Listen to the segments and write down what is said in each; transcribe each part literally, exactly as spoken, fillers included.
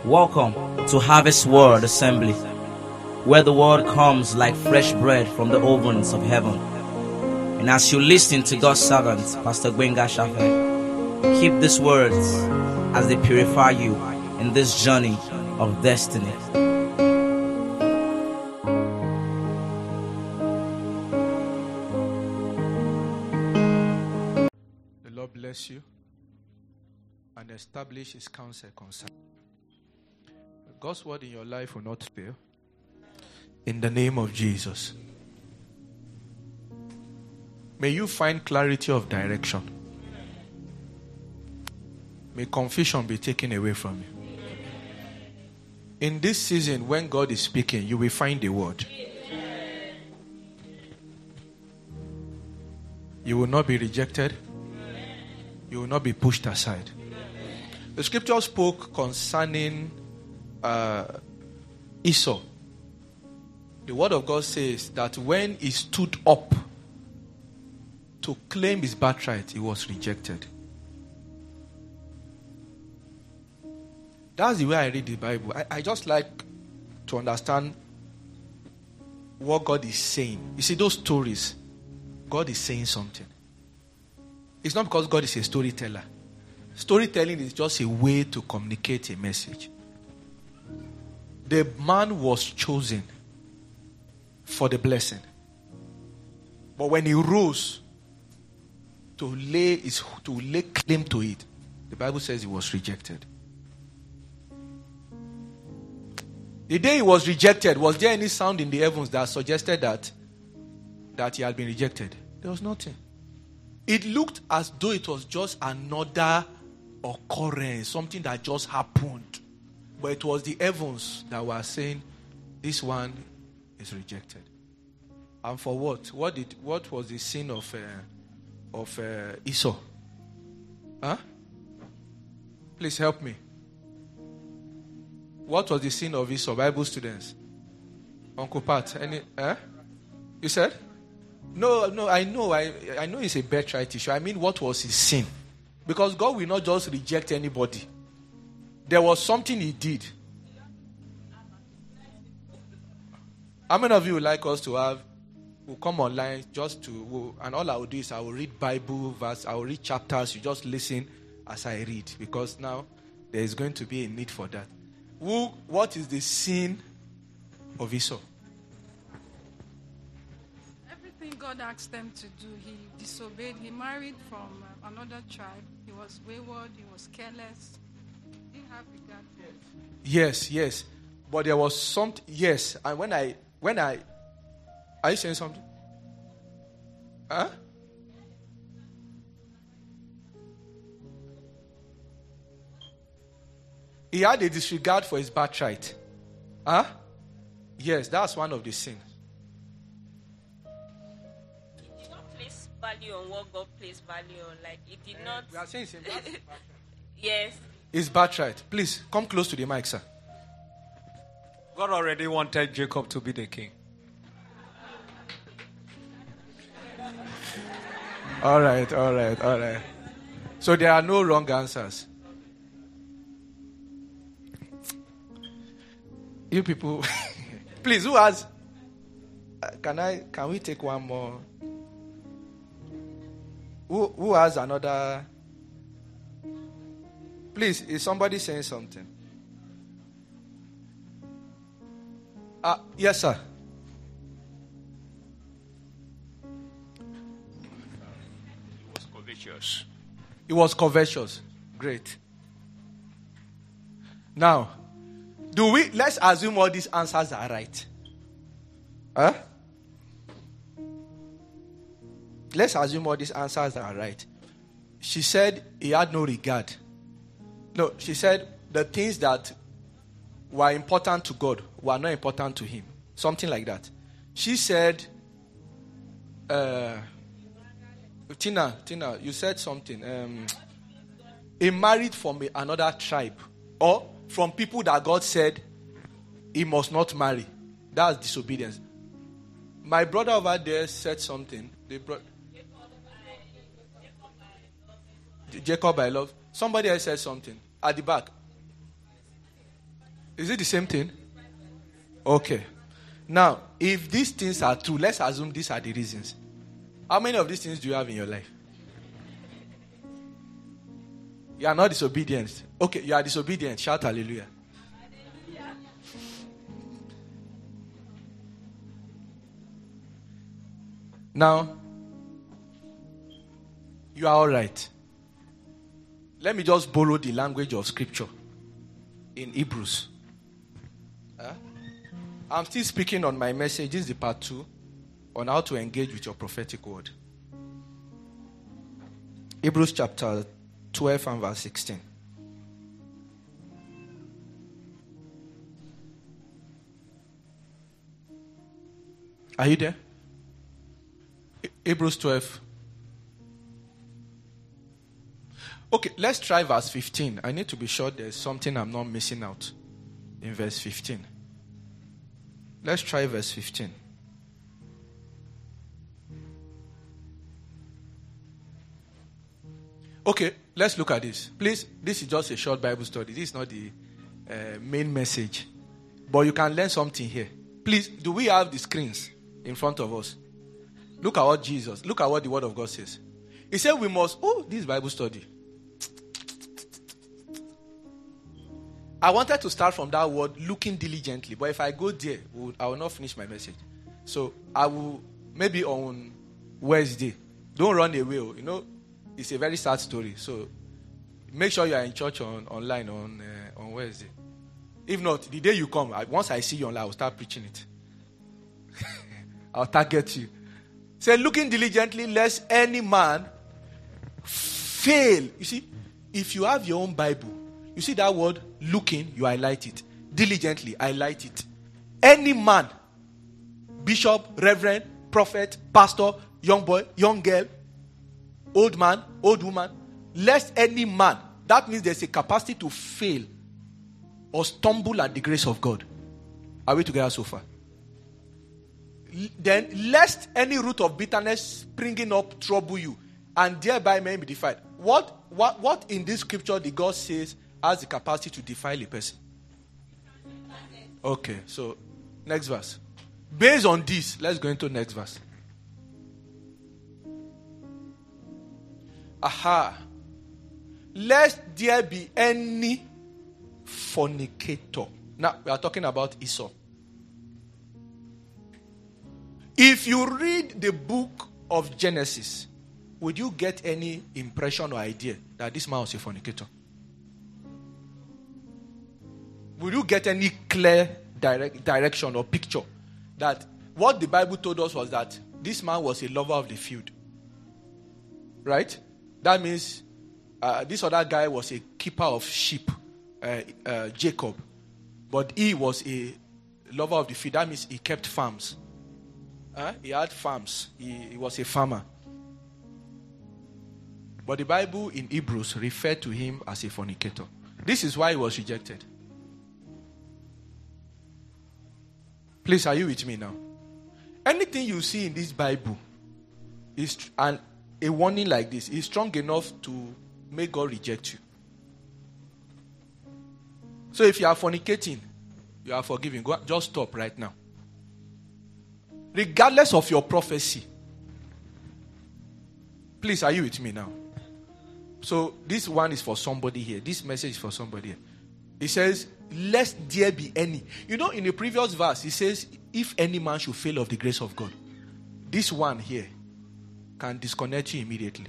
Welcome to Harvest Word Assembly, where the word comes like fresh bread from the ovens of heaven. And as you listen to God's servant, Pastor Gbenga Shafe, keep these words as they purify you in this journey of destiny. The Lord bless you and establish His counsel concerning. God's word in your life will not fail. In the name of Jesus. May you find clarity of direction. May confusion be taken away from you. In this season, when God is speaking, you will find the word. You will not be rejected. You will not be pushed aside. The scripture spoke concerning uh, Esau. The word of God says that when he stood up to claim his birthright, he was rejected. That's the way I read the Bible. I, I just like to understand what God is saying. You see, those stories, God is saying something. It's not because God is a storyteller. Storytelling is just a way to communicate a message. The man was chosen for the blessing. But when he rose to lay his, to lay claim to it, the Bible says he was rejected. The day he was rejected, was there any sound in the heavens that suggested that, that he had been rejected? There was nothing. It looked as though it was just another occurrence, something that just happened. But it was the heavens that were saying, this one is rejected. And for what? What did? What was the sin of uh, of uh, Esau? Huh? Please help me. What was the sin of Esau, Bible students? Uncle Pat, any? Eh? You said? No, no. I know. I I know it's a birthright issue. I mean, what was his sin? Because God will not just reject anybody. There was something he did. How many of you would like us to have, we'll come online just to, we'll, and all I will do is I will read Bible verse, I will read chapters, you just listen as I read, because now there is going to be a need for that. Who, what is the sin of Esau? Everything God asked them to do, he disobeyed. He married from uh, another tribe. He was wayward, he was careless. He didn't have regard. Yes, yes. But there was something, yes, and when I, when I, are you saying something? Huh? He had a disregard for his birthright. Huh? Yes, that's one of the sins. He did not place value on what God placed value on. Like, it did not. We are saying same. Yes. His birthright. Please, come close to the mic, sir. God already wanted Jacob to be the king. All right, all right, all right. So there are no wrong answers. You people, please, who has? Uh, can I? Can we take one more? Who who has another? Please, is somebody saying something? Uh, yes, sir. He was covetous. He was covetous. Great. Now, do we, let's assume all these answers are right. Huh? Let's assume all these answers are right. She said he had no regard. No, she said the things that were important to God were not important to him. Something like that. She said, uh, Tina, Tina, you said something. Um, he married from another tribe. Or from people that God said he must not marry. That's disobedience. My brother over there said something. They brought, Jacob I love. Somebody else said something. At the back. Is it the same thing? Okay. Now, if these things are true, let's assume these are the reasons. How many of these things do you have in your life? You are not disobedient. Okay, you are disobedient. Shout hallelujah. Now, you are all right. Let me just borrow the language of scripture in Hebrews. Huh? I'm still speaking on my message. This is the part two on how to engage with your prophetic word. Hebrews chapter twelve and verse sixteen. Are you there? Hebrews twelve. Okay, let's try verse fifteen. I need to be sure there's something I'm not missing out in verse fifteen. Let's try verse fifteen. Okay, let's look at this. Please, this is just a short Bible study. This is not the uh, main message. But you can learn something here. Please, do we have the screens in front of us? Look at what Jesus, look at what the Word of God says. He said we must, oh, this Bible study. I wanted to start from that word, looking diligently. But if I go there, I will not finish my message. So I will, maybe on Wednesday. Don't run away. You know, it's a very sad story. So make sure you are in church on online on uh, on Wednesday. If not, the day you come, I, once I see you online, I will start preaching it. I'll target you. Say, looking diligently, lest any man fail. You see, if you have your own Bible, you see that word, looking, you highlight it. Diligently, highlight it. Any man, bishop, reverend, prophet, pastor, young boy, young girl, old man, old woman, lest any man, that means there's a capacity to fail or stumble at the grace of God. Are we together so far? Then, lest any root of bitterness springing up trouble you, and thereby may be defiled. What, what, what in this scripture the God says has the capacity to defile a person? Okay, so next verse. Based on this, let's go into next verse. Aha. Lest there be any fornicator. Now, we are talking about Esau. If you read the book of Genesis, would you get any impression or idea that this man was a fornicator? Would you get any clear direct, direction or picture that what the Bible told us was that this man was a lover of the field? Right? That means uh, this other guy was a keeper of sheep, uh, uh, Jacob. But he was a lover of the field. That means he kept farms. Uh, he had farms. He, he was a farmer. But the Bible in Hebrews referred to him as a fornicator. This is why he was rejected. Please, are you with me now? Anything you see in this Bible is and a warning like this is strong enough to make God reject you. So if you are fornicating, you are forgiven. Go, just stop right now. Regardless of your prophecy. Please, are you with me now? So this one is for somebody here. This message is for somebody here. It says, lest there be any. You know, in the previous verse, it says, if any man should fail of the grace of God. This one here can disconnect you immediately.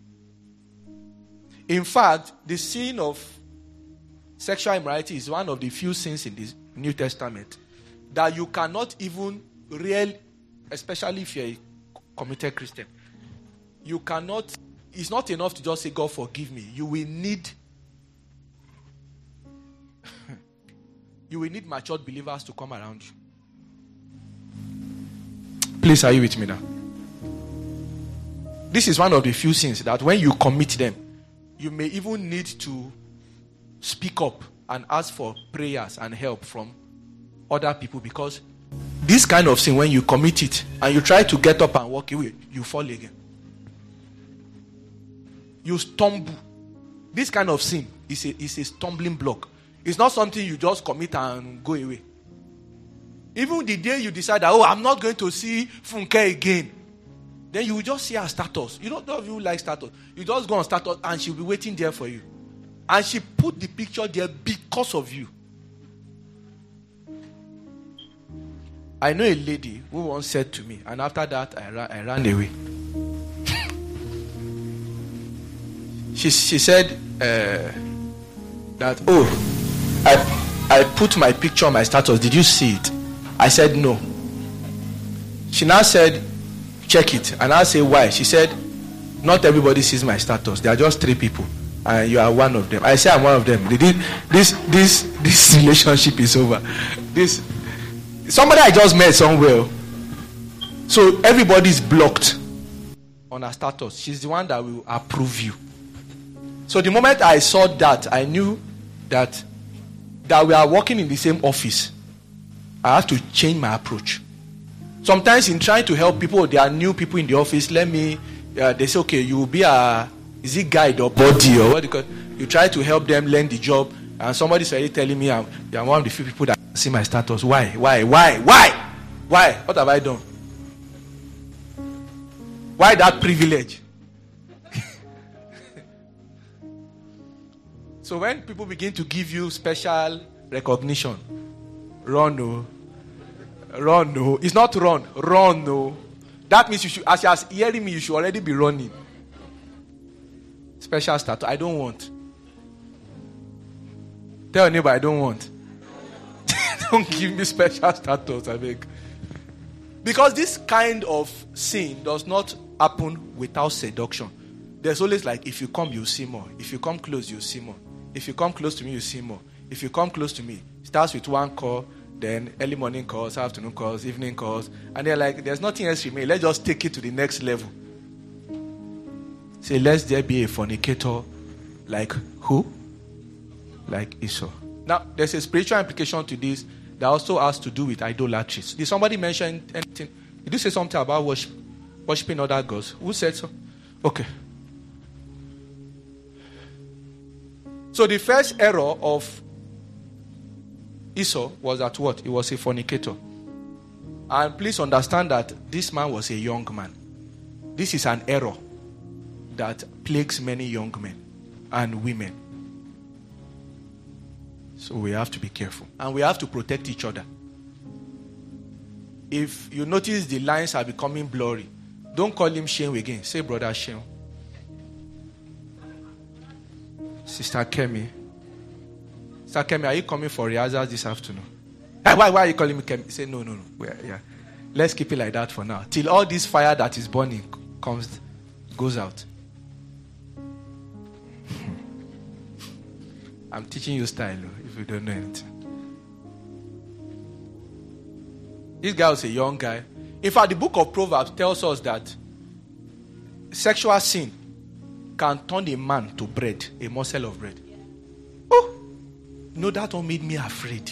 In fact, the sin of sexual immorality is one of the few sins in the New Testament that you cannot even really, especially if you're a committed Christian, you cannot, it's not enough to just say, God forgive me. You will need you will need matured believers to come around you. Please, are you with me now? This is one of the few sins that when you commit them, you may even need to speak up and ask for prayers and help from other people, because this kind of sin, when you commit it and you try to get up and walk away, you fall again. You stumble. This kind of sin is a, is a stumbling block. It's not something you just commit and go away. Even the day you decide that, oh, I'm not going to see Funke again, then you will just see her status. You don't know if you like status. You just go on status and she'll be waiting there for you. And she put the picture there because of you. I know a lady who once said to me, and after that I ran, I ran away. she, she said uh, that, oh, I, I put my picture on my status. Did you see it? I said no. She now said, check it. And I say, why? She said, not everybody sees my status. There are just three people. And you are one of them. I say I'm one of them. This this this relationship is over. This somebody I just met somewhere. So everybody is blocked on her status. She's the one that will approve you. So the moment I saw that, I knew that that we are working in the same office. I have to change my approach. Sometimes in trying to help people, there are new people in the office. Let me. Uh, they say, okay, you will be a. Is it guide or body or what? Because you try to help them learn the job, and somebody's already telling me I'm, I'm one of the few people that see my status. Why? Why? Why? Why? Why? What have I done? Why that privilege? So when people begin to give you special recognition, run no, run no. It's not run, run no. That means you should, as you are hearing me, you should already be running. Special status, I don't want. Tell your neighbor, I don't want. Don't give me special status, I beg. Because this kind of sin does not happen without seduction. There's always like, if you come, you'll see more. If you come close, you'll see more. If you come close to me, you'll see more. If you come close to me, it starts with one call, then early morning calls, afternoon calls, evening calls. And they're like, there's nothing else remain. Let's just take it to the next level. Say, lest there be a fornicator like who? Like Esau. Now, there's a spiritual implication to this that also has to do with idolatry. Did somebody mention anything? Did you say something about worship, worshiping other gods? Who said so? Okay. So the first error of Esau was that what? He was a fornicator. And please understand that this man was a young man. This is an error that plagues many young men and women. So we have to be careful. And we have to protect each other. If you notice the lines are becoming blurry, don't call him Shane again. Say, brother Shane. Sister Kemi. Sister Kemi, are you coming for rehearsals this afternoon? Why, why are you calling me Kemi? Say, no, no, no. Well, yeah. Let's keep it like that for now. Till all this fire that is burning comes, goes out. I'm teaching you style, if you don't know anything. This guy was a young guy. In fact, the book of Proverbs tells us that sexual sin can turn a man to bread, a morsel of bread. Oh, no, that one made me afraid.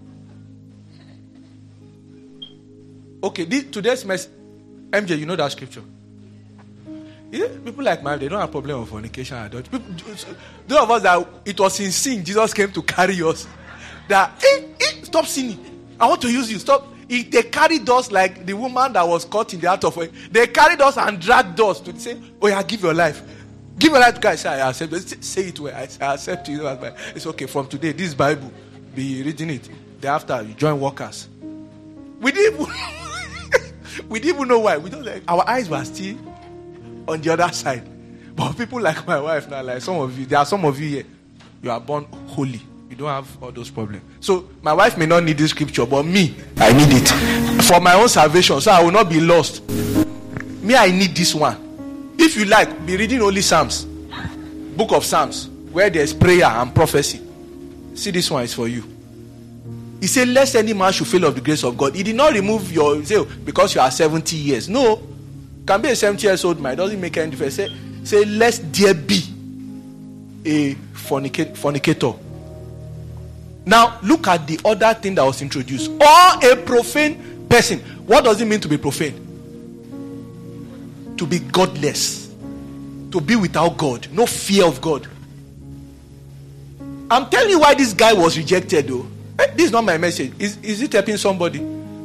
Okay, this, today's mess. M J, you know that scripture? Yeah, people like mine, they don't have problem with fornication. People, those of us that it was in sin, Jesus came to carry us. That, hey, hey, stop sinning. I want to use you. Stop. If they carried us like the woman that was caught in the act of, they carried us and dragged us to say, oh yeah, give your life. Give your life to God. I say, I accept it. Say it well. I say, I accept you. It's okay. From today, this Bible, be reading it. Thereafter, you join workers. We didn't even, we didn't even know why. We don't like, our eyes were still on the other side. But people like my wife now, like some of you, there are some of you here, you are born holy. You don't have all those problems. So my wife may not need this scripture, but me, I need it for my own salvation, so I will not be lost. Me, I need this one. If you like, be reading only Psalms, book of Psalms, where there's prayer and prophecy. See, this one is for you. He said, lest any man should fail of the grace of God. He did not remove your, say, because you are seventy years. No. Can be a seventy years old man. It doesn't make any difference. Say, say lest there be a fornicator. fornicator. Now, look at the other thing that was introduced. Or a profane person. What does it mean to be profane? To be godless. To be without God. No fear of God. I'm telling you why this guy was rejected, though. Eh, this is not my message. Is, is it helping somebody?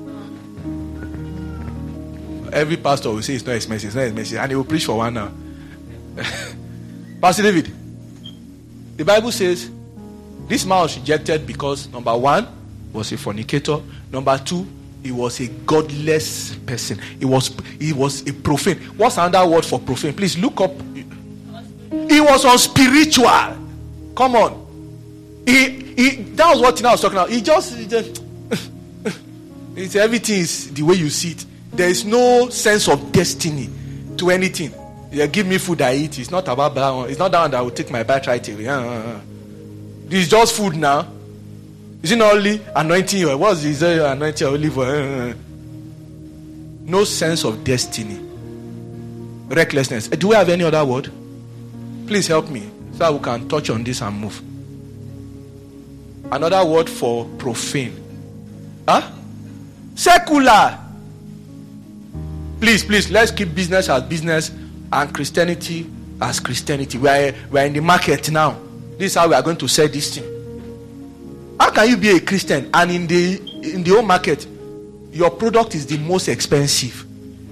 Every pastor will say it's not his message, it's not his message, and he will preach for one hour. Pastor David, the Bible says this man was rejected because number one, was a fornicator. Number two, he was a godless person. He was he was a profane. What's another word for profane? Please look up. He was unspiritual. Come on. He he that was what Tina was talking about. He just, he just it's everything is the way you see it. There is no sense of destiny to anything. Yeah, give me food I eat. It's not about that one. It's not that one that will take my birthright away. Uh, uh, uh. This is just food now. Is it not only anointing you? What's this uh, anointing your olive oil? Uh, uh. No sense of destiny. Recklessness. Do we have any other word? Please help me so that we can touch on this and move. Another word for profane. Huh? Secular. Please, please, let's keep business as business and Christianity as Christianity. We are, we are in the market now. This is how we are going to sell this thing. How can you be a Christian and in the in the whole market, your product is the most expensive?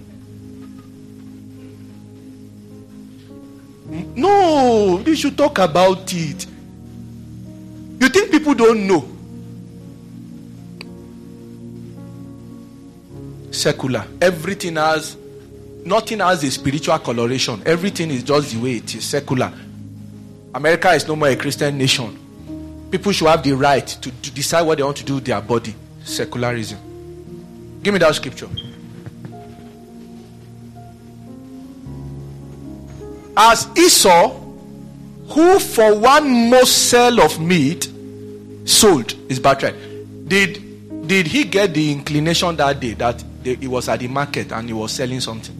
No, you should talk about it. You think people don't know? Secular. Everything has, nothing has a spiritual coloration. Everything is just the way it is. Secular. America is no more a Christian nation. People should have the right to, to decide what they want to do with their body. Secularism. Give me that scripture. As Esau, who for one morsel of meat sold his birthright. Did, did he get the inclination that day that they, he was at the market and he was selling something?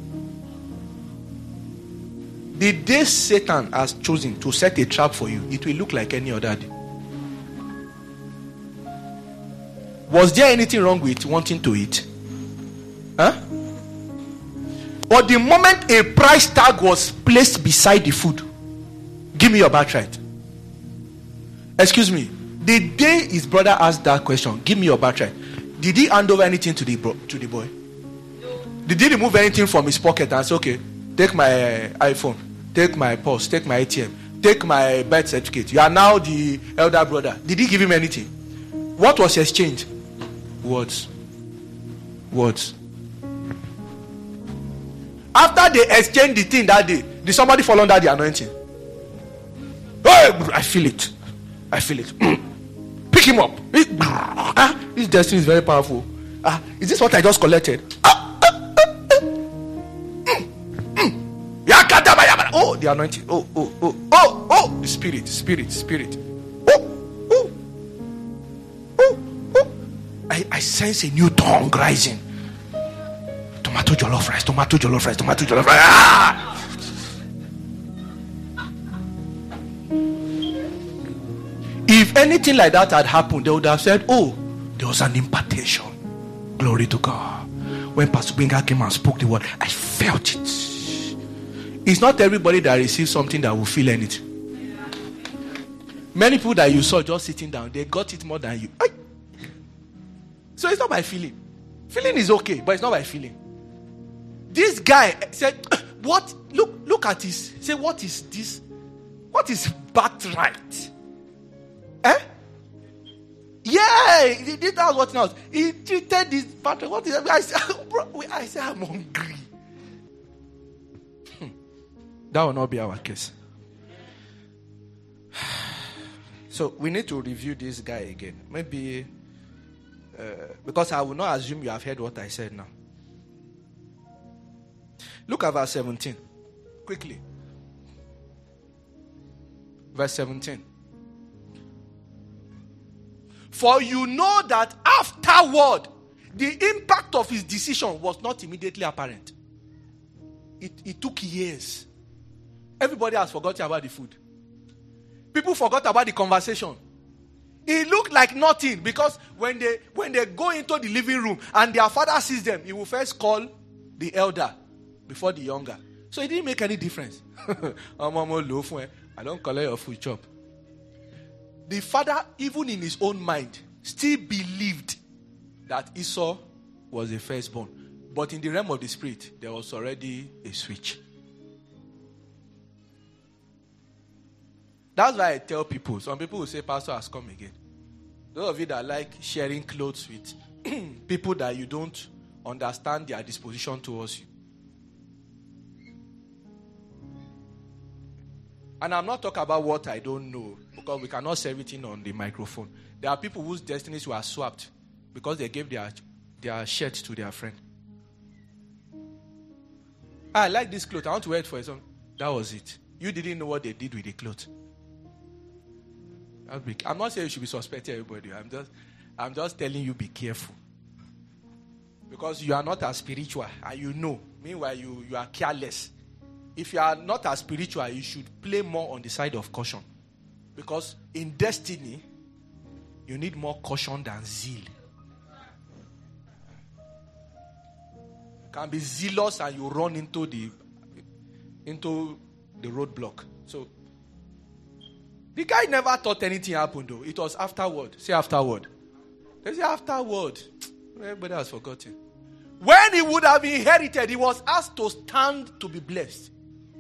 The day Satan has chosen to set a trap for you, it will look like any other day. Was there anything wrong with wanting to eat? Huh? But the moment a price tag was placed beside the food, give me your birthright. Excuse me. The day his brother asked that question, give me your birthright, did he hand over anything to the bro- to the boy? No. Did he remove anything from his pocket and say, okay, take my iPhone, take my purse, take my A T M, take my birth certificate. You are now the elder brother. Did he give him anything? What was exchanged? Words. Words. After they exchanged the thing that day, did somebody fall under the anointing? Oh, I feel it. I feel it. Pick him up. Ah, this destiny is very powerful. Ah, is this what I just collected? Ah, ah, ah, ah. Mm, mm. Oh, the anointing. Oh, oh, oh, oh, oh, the spirit, spirit, spirit. Oh, oh, oh, oh. I, I sense a new tongue rising. Tomato jollof rice, tomato jollof rice, tomato jollof rice. Ah! If anything like that had happened, they would have said, oh, there was an impartation. Glory to God. When Pastor Gbenga came and spoke the word, I felt it. It's not everybody that receives something that will feel anything. Many people that you saw just sitting down, they got it more than you. Aye. So it's not by feeling. Feeling is okay, but it's not by feeling. This guy said, what? Look, look at this. Say, what is this? What is birthright? Eh? Yeah, this was what else. He treated this birthright. What is that? I said, bro, I said, I'm hungry. Hmm. That will not be our case. So we need to review this guy again. Maybe uh, because I will not assume you have heard what I said now. Look at verse seventeen. Quickly. Verse seventeen. For you know that afterward, the impact of his decision was not immediately apparent. It, it took years. Everybody has forgotten about the food. People forgot about the conversation. It looked like nothing because when they when they go into the living room and their father sees them, he will first call the elder before the younger. So it didn't make any difference. I don't collect your food chop. the father, even in his own mind, still believed that Esau was the firstborn. But in the realm of the spirit, there was already a switch. That's why I tell people, some people will say, Pastor has come again. Those of you that like sharing clothes with people that you don't understand their disposition towards you. And I'm not talking about what I don't know, because we cannot say everything on the microphone. There are people whose destinies were swapped because they gave their, their shirt to their friend. I like this clothes. I want to wear it for some. That was it. You didn't know what they did with the clothes. I'm not saying you should be suspecting everybody. I'm just, I'm just telling you, be careful. Because you are not as spiritual, and you know. Meanwhile, you, you are careless. If you are not as spiritual, you should play more on the side of caution. Because in destiny, you need more caution than zeal. You can be zealous and you run into the into the roadblock. So the guy never thought anything happened though. It was afterward. Say afterward. They say afterward. Everybody has forgotten. When he would have inherited, he was asked to stand to be blessed.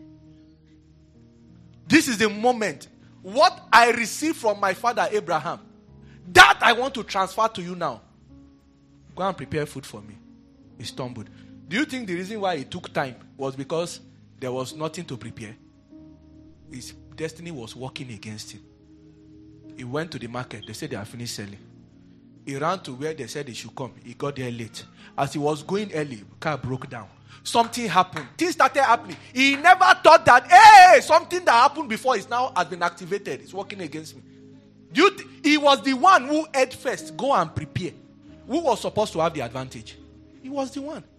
This is the moment. What I received from my father Abraham, that I want to transfer to you now. Go and prepare food for me. He stumbled. Do you think the reason why it took time was because there was nothing to prepare? His destiny was working against him. He went to the market. They said they are finished selling. He ran to where they said he should come. He got there late. As he was going early, car broke down. Something happened. Things started happening. He never thought that, hey, something that happened before is now has been activated. It's working against me. Do you th- he was the one who ate first. Go and prepare. Who was supposed to have the advantage? He was the one.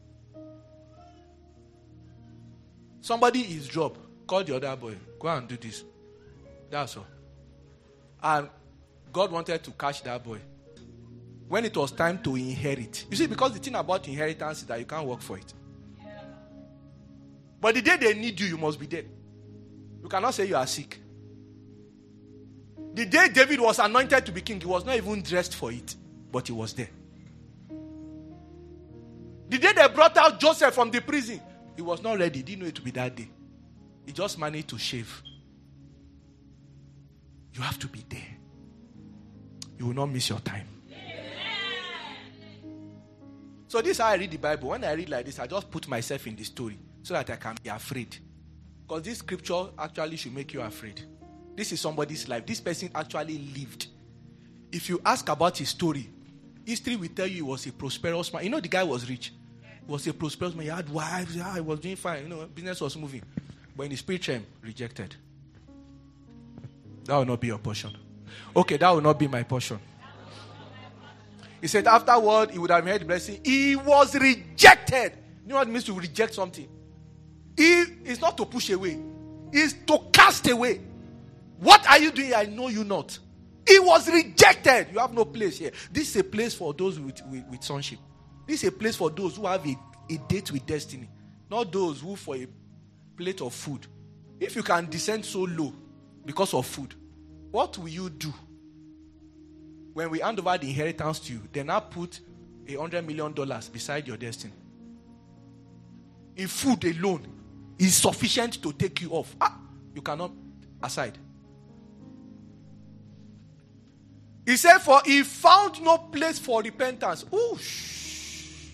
Somebody is job. Call the other boy. Go and do this. That's all. And God wanted to catch that boy. When it was time to inherit. You see, because the thing about inheritance is that you can't work for it. But the day they need you, you must be there. You cannot say you are sick. The day David was anointed to be king, he was not even dressed for it. But he was there. The day they brought out Joseph from the prison, he was not ready. He didn't know it would be that day. He just managed to shave. You have to be there. You will not miss your time. So this is how I read the Bible. When I read like this, I just put myself in the story so that I can be afraid. Because this scripture actually should make you afraid. This is somebody's life. This person actually lived. If you ask about his story, history will tell you he was a prosperous man. You know the guy was rich. He was a prosperous man. He had wives. Yeah, he was doing fine. You know, business was moving. But in the spirit realm, rejected. That will not be your portion. Okay, that will not be my portion. He said afterward, he would have had blessing. He was rejected. You know what it means to reject something? He is not to push away. It's to cast away. What are you doing? I know you not. He was rejected. You have no place here. This is a place for those with, with, with sonship. This is a place for those who have a, a date with destiny. Not those who for a plate of food. If you can descend so low because of food, what will you do? When we hand over the inheritance to you, then now put a hundred million dollars beside your destiny. If food alone is sufficient to take you off, ah, you cannot aside. He said, for he found no place for repentance. Ooh, shh.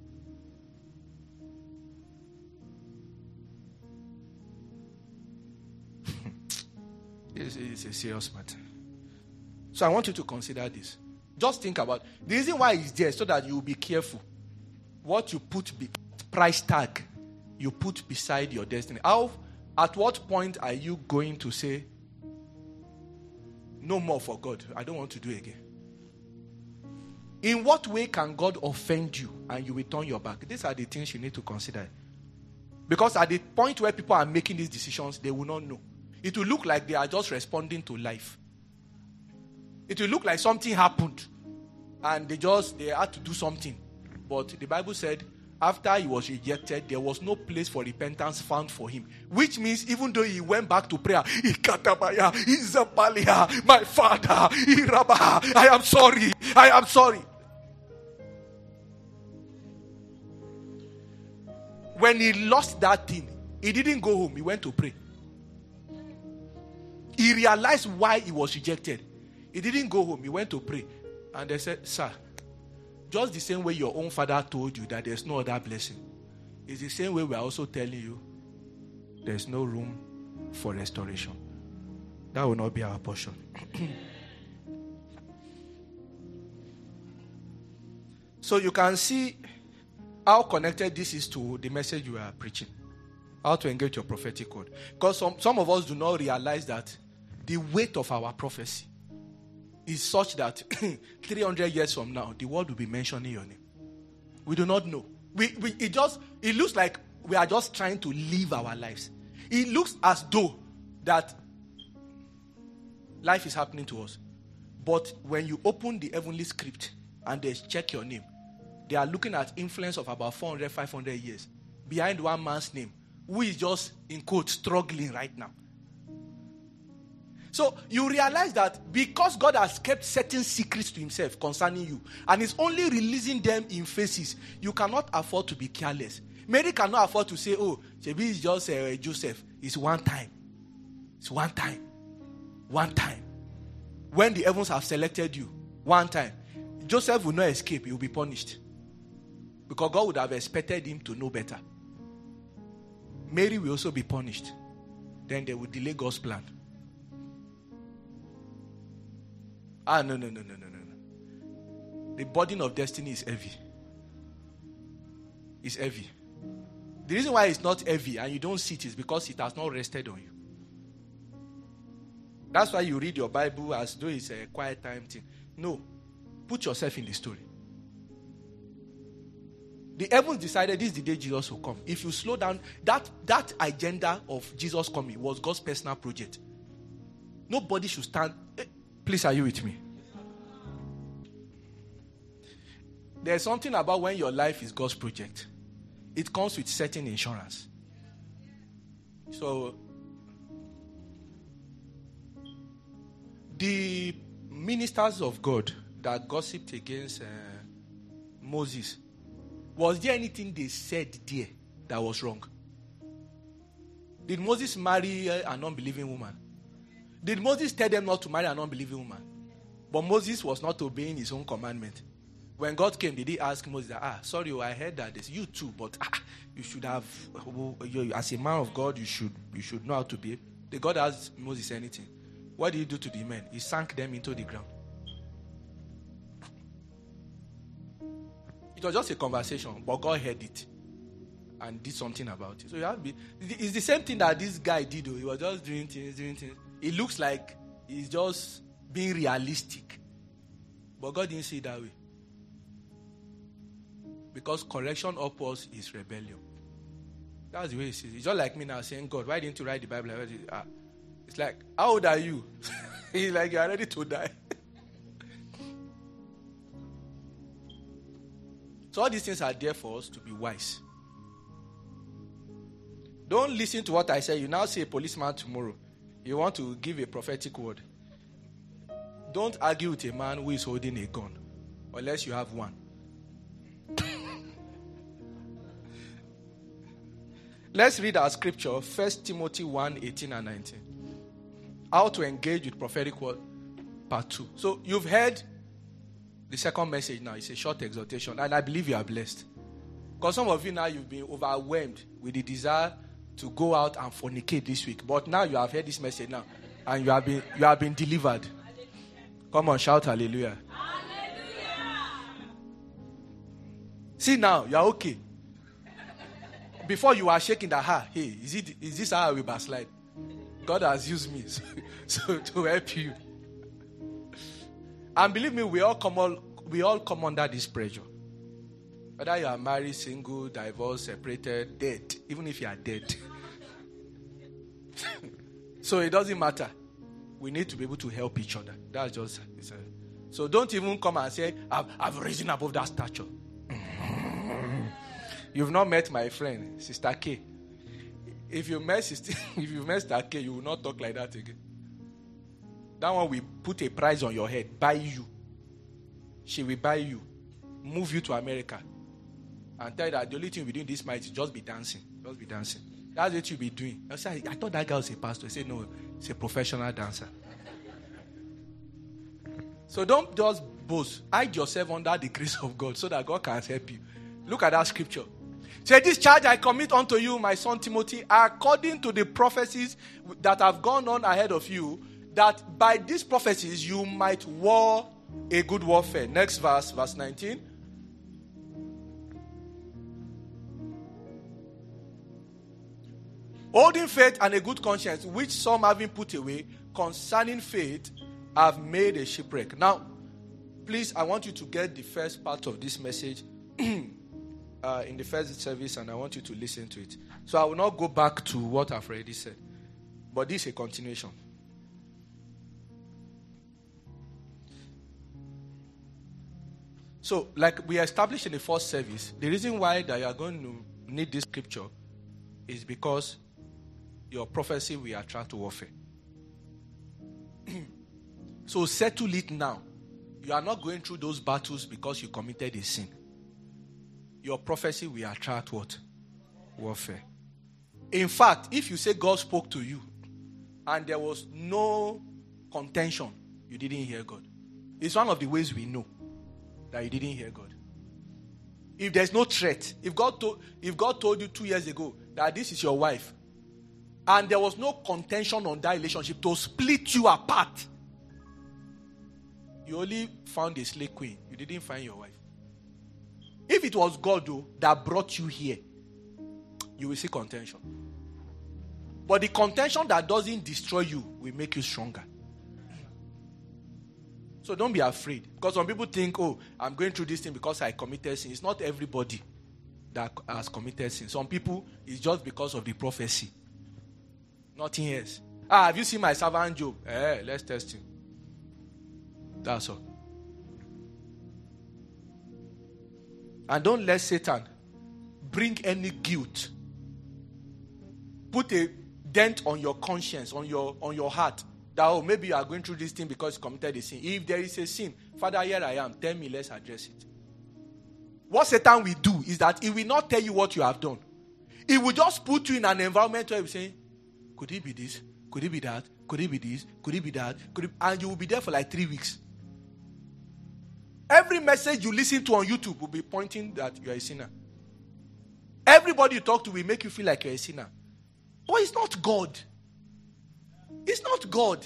It's a serious matter. So I want you to consider this. Just think about the reason why it's there, so that you will be careful. What you put be, price tag, you put beside your destiny. How, at what point are you going to say, no more for God? I don't want to do it again. In what way can God offend you and you will turn your back? These are the things you need to consider. Because at the point where people are making these decisions, they will not know. It will look like they are just responding to life. It will look like something happened and they just, they had to do something. But the Bible said, after he was rejected, there was no place for repentance found for him. Which means even though he went back to prayer, Ikatabaya, Izabalia, my father, Iraba, I am sorry, I am sorry. When he lost that thing, he didn't go home, he went to pray. He realized why he was rejected. He didn't go home, he went to pray. And they said, sir, just the same way your own father told you that there's no other blessing, it's the same way we're also telling you there's no room for restoration. That will not be our portion. So you can see how connected this is to the message you are preaching. How to engage your prophetic word. Because some, some of us do not realize that the weight of our prophecy is such that three hundred years from now, the world will be mentioning your name. We do not know. We, we, it just, it looks like we are just trying to live our lives. It looks as though that life is happening to us. But when you open the heavenly script and they check your name, they are looking at influence of about four hundred, five hundred years behind one man's name, who is just, in quotes, struggling right now. So you realize that because God has kept certain secrets to himself concerning you, and is only releasing them in phases, you cannot afford to be careless. Mary cannot afford to say, oh, maybe it's just uh, Joseph. It's one time. It's one time. One time. When the heavens have selected you, one time. Joseph will not escape. He will be punished. Because God would have expected him to know better. Mary will also be punished. Then they will delay God's plan. Ah, no, no, no, no, no, no, no. The burden of destiny is heavy. It's heavy. The reason why it's not heavy and you don't see it is because it has not rested on you. That's why you read your Bible as though it's a quiet time thing. No. Put yourself in the story. The heavens decided this is the day Jesus will come. If you slow down, that, that agenda of Jesus coming was God's personal project. Nobody should stand. Please, are you with me? There's something about when your life is God's project. It comes with certain insurance. So, the ministers of God that gossiped against uh, Moses, was there anything they said there that was wrong? Did Moses marry an unbelieving woman? Did Moses tell them not to marry an unbelieving woman? But Moses was not obeying his own commandment. When God came, did he ask Moses, ah, sorry, I heard that this, you too, but ah, you should have, as a man of God, you should you should know how to behave. Did God ask Moses anything? What did he do to the men? He sank them into the ground. It was just a conversation, but God heard it and did something about it. So you have to be, it's the same thing that this guy did, though. He was just doing things, doing things. It looks like he's just being realistic. But God didn't see it that way. Because correction upwards is rebellion. That's the way he sees it. It's just like me now saying, God, why didn't you write the Bible? Ah. It's like, how old are you? He's like, you're ready to die. So all these things are there for us to be wise. Don't listen to what I say. You now see a policeman tomorrow. You want to give a prophetic word. Don't argue with a man who is holding a gun. Unless you have one. Let's read our scripture. First Timothy one, eighteen and nineteen. How to engage with prophetic word. Part two. So you've heard the second message now. It's a short exhortation. And I believe you are blessed. Because some of you now, you've been overwhelmed with the desire to go out and fornicate this week. But now you have heard this message now. And you have been, you have been delivered. Come on, shout hallelujah. Hallelujah. See now, you are okay. Before you are shaking that, ha, hey, is it is this how I will backslide? God has used me so, so to help you. And believe me, we all come all, we all come under this pressure. Whether you are married, single, divorced, separated, dead, even if you are dead. So it doesn't matter. We need to be able to help each other. That's just it's a, so don't even come and say, I've, I've risen above that stature. You've not met my friend, Sister K. If you met Sister, if you met Sister K, you will not talk like that again. That one will put a price on your head, buy you. She will buy you, move you to America, and tell you that the only thing we do in this marriage is just be dancing. Just be dancing. That's what you'll be doing. I said, I thought that guy was a pastor. He said, no, he's a professional dancer. So don't just boast. Hide yourself under the grace of God so that God can help you. Look at that scripture. Say, this charge I commit unto you, my son Timothy, according to the prophecies that have gone on ahead of you, that by these prophecies you might war a good warfare. Next verse, verse nineteen. Holding faith and a good conscience, which some having put away, concerning faith, have made a shipwreck. Now, please, I want you to get the first part of this message uh, in the first service, and I want you to listen to it. So I will not go back to what I've already said, but this is a continuation. So, like we established in the first service, the reason why that you are going to need this scripture is because your prophecy will attract warfare. So settle it now. You are not going through those battles because you committed a sin. Your prophecy will attract what? Warfare. In fact, if you say God spoke to you and there was no contention, you didn't hear God. It's one of the ways we know that you didn't hear God. If there's no threat, if God told, if God told you two years ago that this is your wife, and there was no contention on that relationship to split you apart, you only found a slave queen. You didn't find your wife. If it was God, though, that brought you here, you will see contention. But the contention that doesn't destroy you will make you stronger. So don't be afraid. Because some people think, oh, I'm going through this thing because I committed sin. It's not everybody that has committed sin. Some people, it's just because of the prophecy. Nothing else. Ah, have you seen my servant Job? Eh, let's test him. That's all. And don't let Satan bring any guilt. Put a dent on your conscience, on your on your heart. That, oh, maybe you are going through this thing because you committed a sin. If there is a sin, Father, here I am. Tell me, let's address it. What Satan will do is that he will not tell you what you have done. He will just put you in an environment where he will say, could it be this? Could it be that? Could it be this? Could it be that? Could it... And you will be there for like three weeks. Every message you listen to on YouTube will be pointing that you are a sinner. Everybody you talk to will make you feel like you're a sinner. But it's not God. It's not God.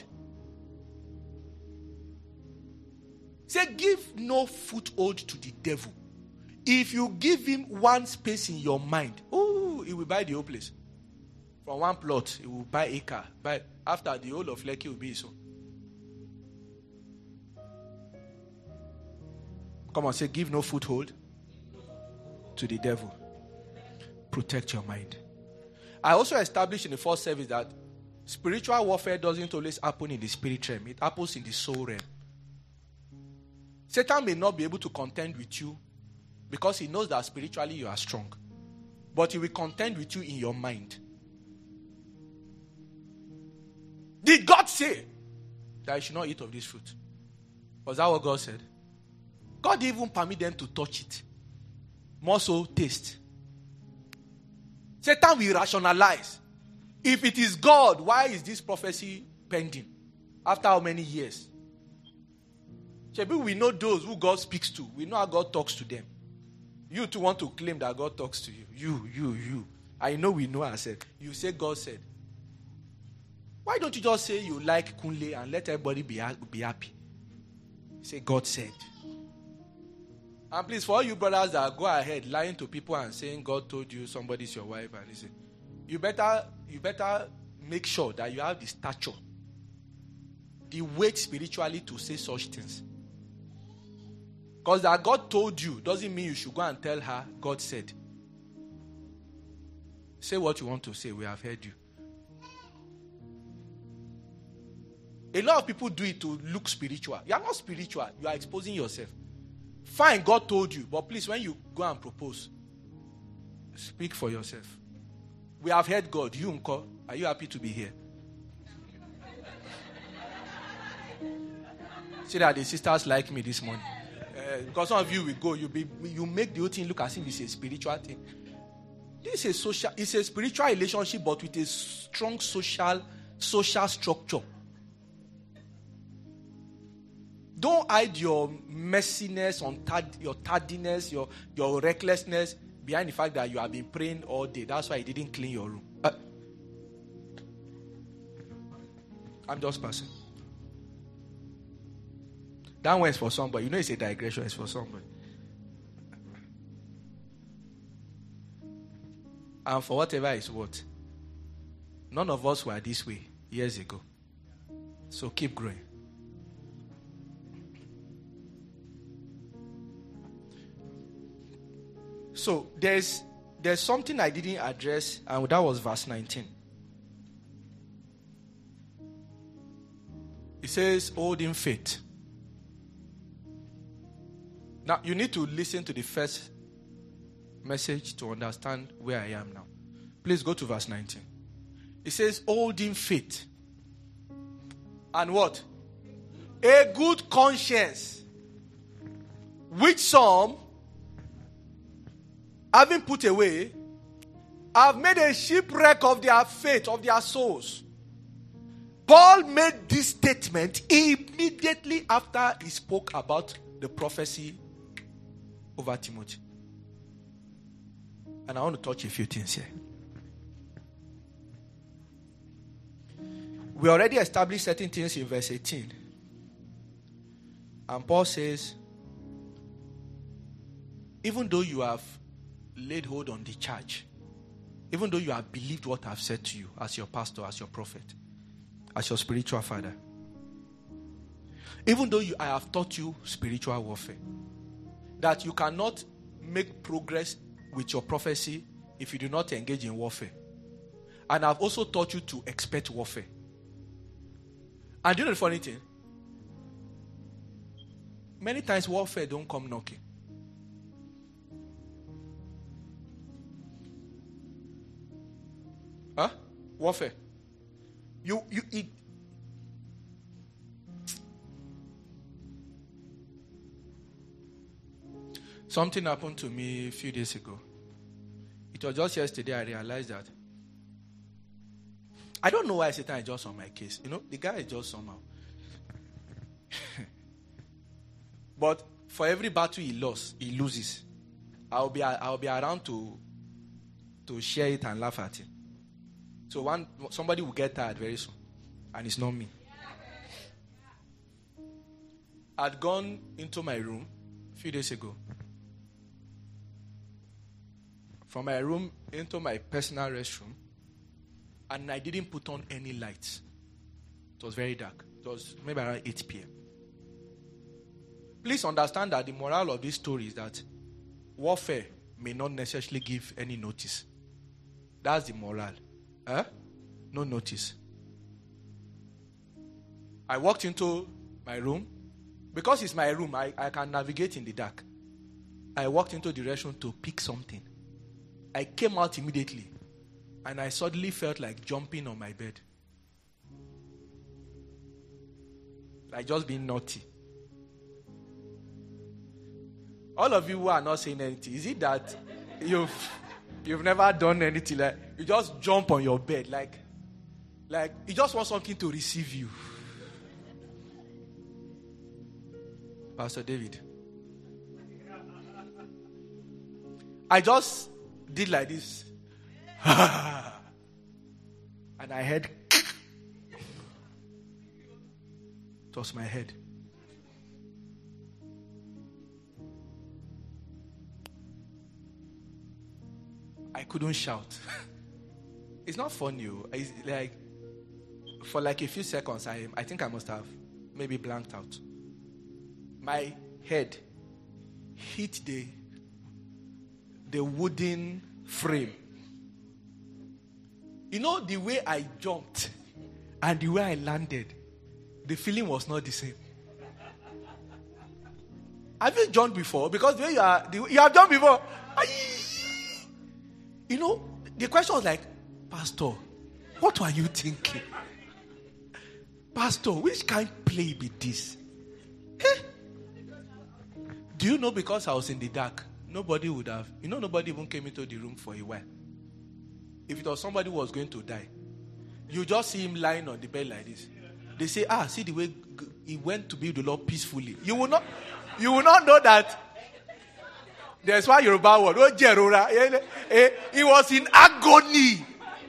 Say, give no foothold to the devil. If you give him one space in your mind, oh, he will buy the whole place. From one plot, he will buy a car. Buy, after the whole of Lekki will be his own. Come on, say, give no foothold to the devil. Protect your mind. I also established in the first service that spiritual warfare doesn't always happen in the spirit realm. It happens in the soul realm. Satan may not be able to contend with you because he knows that spiritually you are strong. But he will contend with you in your mind. Did God say that you should not eat of this fruit? Was that what God said? God didn't even permit them to touch it. More so, taste. Satan will rationalize. If it is God, why is this prophecy pending? After how many years? Maybe we know those who God speaks to. We know how God talks to them. You too want to claim that God talks to you. You, you, you. I know we know ourselves. You say God said. Why don't you just say you like Kunle and let everybody be, be happy? Say God said. And please, for all you brothers that go ahead lying to people and saying God told you somebody's your wife, and he said, you better, you better make sure that you have the stature, the weight spiritually to say such things. Because that God told you doesn't mean you should go and tell her God said. Say what you want to say. We have heard you. A lot of people do it to look spiritual. You are not spiritual. You are exposing yourself. Fine, God told you. But please, when you go and propose, Speak for yourself. We have heard God. You, Unko, are you happy to be here? See that the sisters like me this morning. Uh, because some of you will go, you be you make the whole thing look as if it's a spiritual thing. This is social. It's a spiritual relationship, but with a strong social social structure. Don't hide your messiness, on tad, your tardiness, your your recklessness behind the fact that you have been praying all day. That's why you didn't clean your room. Uh, I'm just passing. That one is for somebody. You know it's a digression. It's for somebody. And for whatever it's worth, none of us were this way years ago. So keep growing. So there's there's something I didn't address, and that was verse nineteen. It says, "Hold in faith." Now you need to listen to the first message to understand where I am now. Please go to verse nineteen. It says, "Hold in faith." And what? A good conscience, which some, having put away, have made a shipwreck of their faith, of their souls. Paul made this statement immediately after he spoke about the prophecy over Timothy. And I want to touch a few things here. We already established certain things in verse eighteen. And Paul says, even though you have laid hold on the charge, even though you have believed what I've said to you as your pastor, as your prophet, as your spiritual father, even though you, I have taught you spiritual warfare, that you cannot make progress with your prophecy if you do not engage in warfare. And I've also taught you to expect warfare. And do you know the funny thing? Many times warfare don't come knocking. Huh? Warfare. You you it. Something happened to me a few days ago. It was just yesterday I realized that I don't know why Satan is just on my case. You know, the guy is just somehow. But for every battle he lost, he loses. I'll be I'll be around to to share it and laugh at him. So one somebody will get tired very soon, and it's not me. I'd gone into my room a few days ago. From my room into my personal restroom, and I didn't put on any lights. It was very dark. It was maybe around eight p.m. Please understand that the moral of this story is that warfare may not necessarily give any notice. That's the moral. Huh? No notice. I walked into my room. Because it's my room, I, I can navigate in the dark. I walked into the restroom to pick something. I came out immediately. And I suddenly felt like jumping on my bed. Like just being naughty. All of you who are not saying anything, is it that you've you've never done anything like you just jump on your bed like like you just want something to receive you? Pastor David, I just did like this. And I heard it was my head. I couldn't shout. It's not funny. It's like for like a few seconds, I I think I must have maybe blanked out. My head hit the the wooden frame. You know, the way I jumped and the way I landed, the feeling was not the same. Have you jumped before? Because the way you are, the, you have jumped before. You know, the question was like, Pastor, what were you thinking? Pastor, which kind of play be this? Eh? Do you know, because I was in the dark, nobody would have, you know, nobody even came into the room for a while. If it was somebody who was going to die, you just see him lying on the bed like this. They say, ah, see the way he went to be with the Lord peacefully. You will not, you will not know that. That's why Yoruba word, oh, Jerora, he was in agony.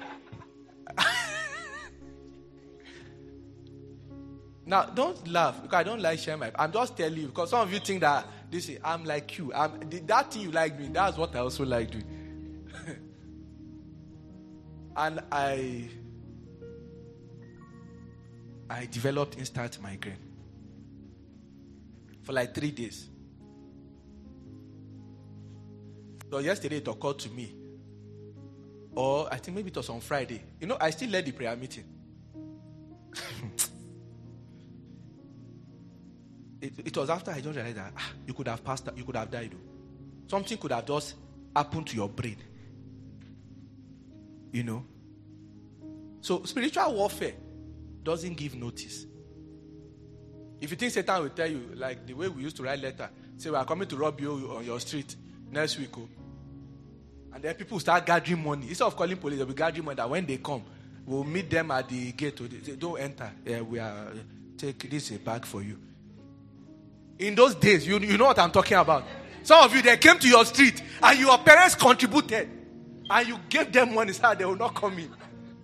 Now, don't laugh, because I don't like sharing my, I'm just telling you, because some of you think that, this is, I'm like you. I'm, that thing you like doing, that's what I also like doing. And I, I developed instant migraine for like three days. So yesterday it occurred to me, or I think maybe it was on Friday. You know, I still led the prayer meeting. it, it was after I just realized that ah, you could have passed, you could have died. Something could have just happened to your brain. You know. So spiritual warfare doesn't give notice. If you think Satan will tell you, like the way we used to write letter, say we are coming to rob you on your street next week, oh. And then people start gathering money. Instead of calling police, they'll be gathering money that when they come, we'll meet them at the gate. They say, don't enter. Yeah, we are take this a bag for you. In those days, you, you know what I'm talking about. Some of you, they came to your street and your parents contributed and you gave them money so they will not come in.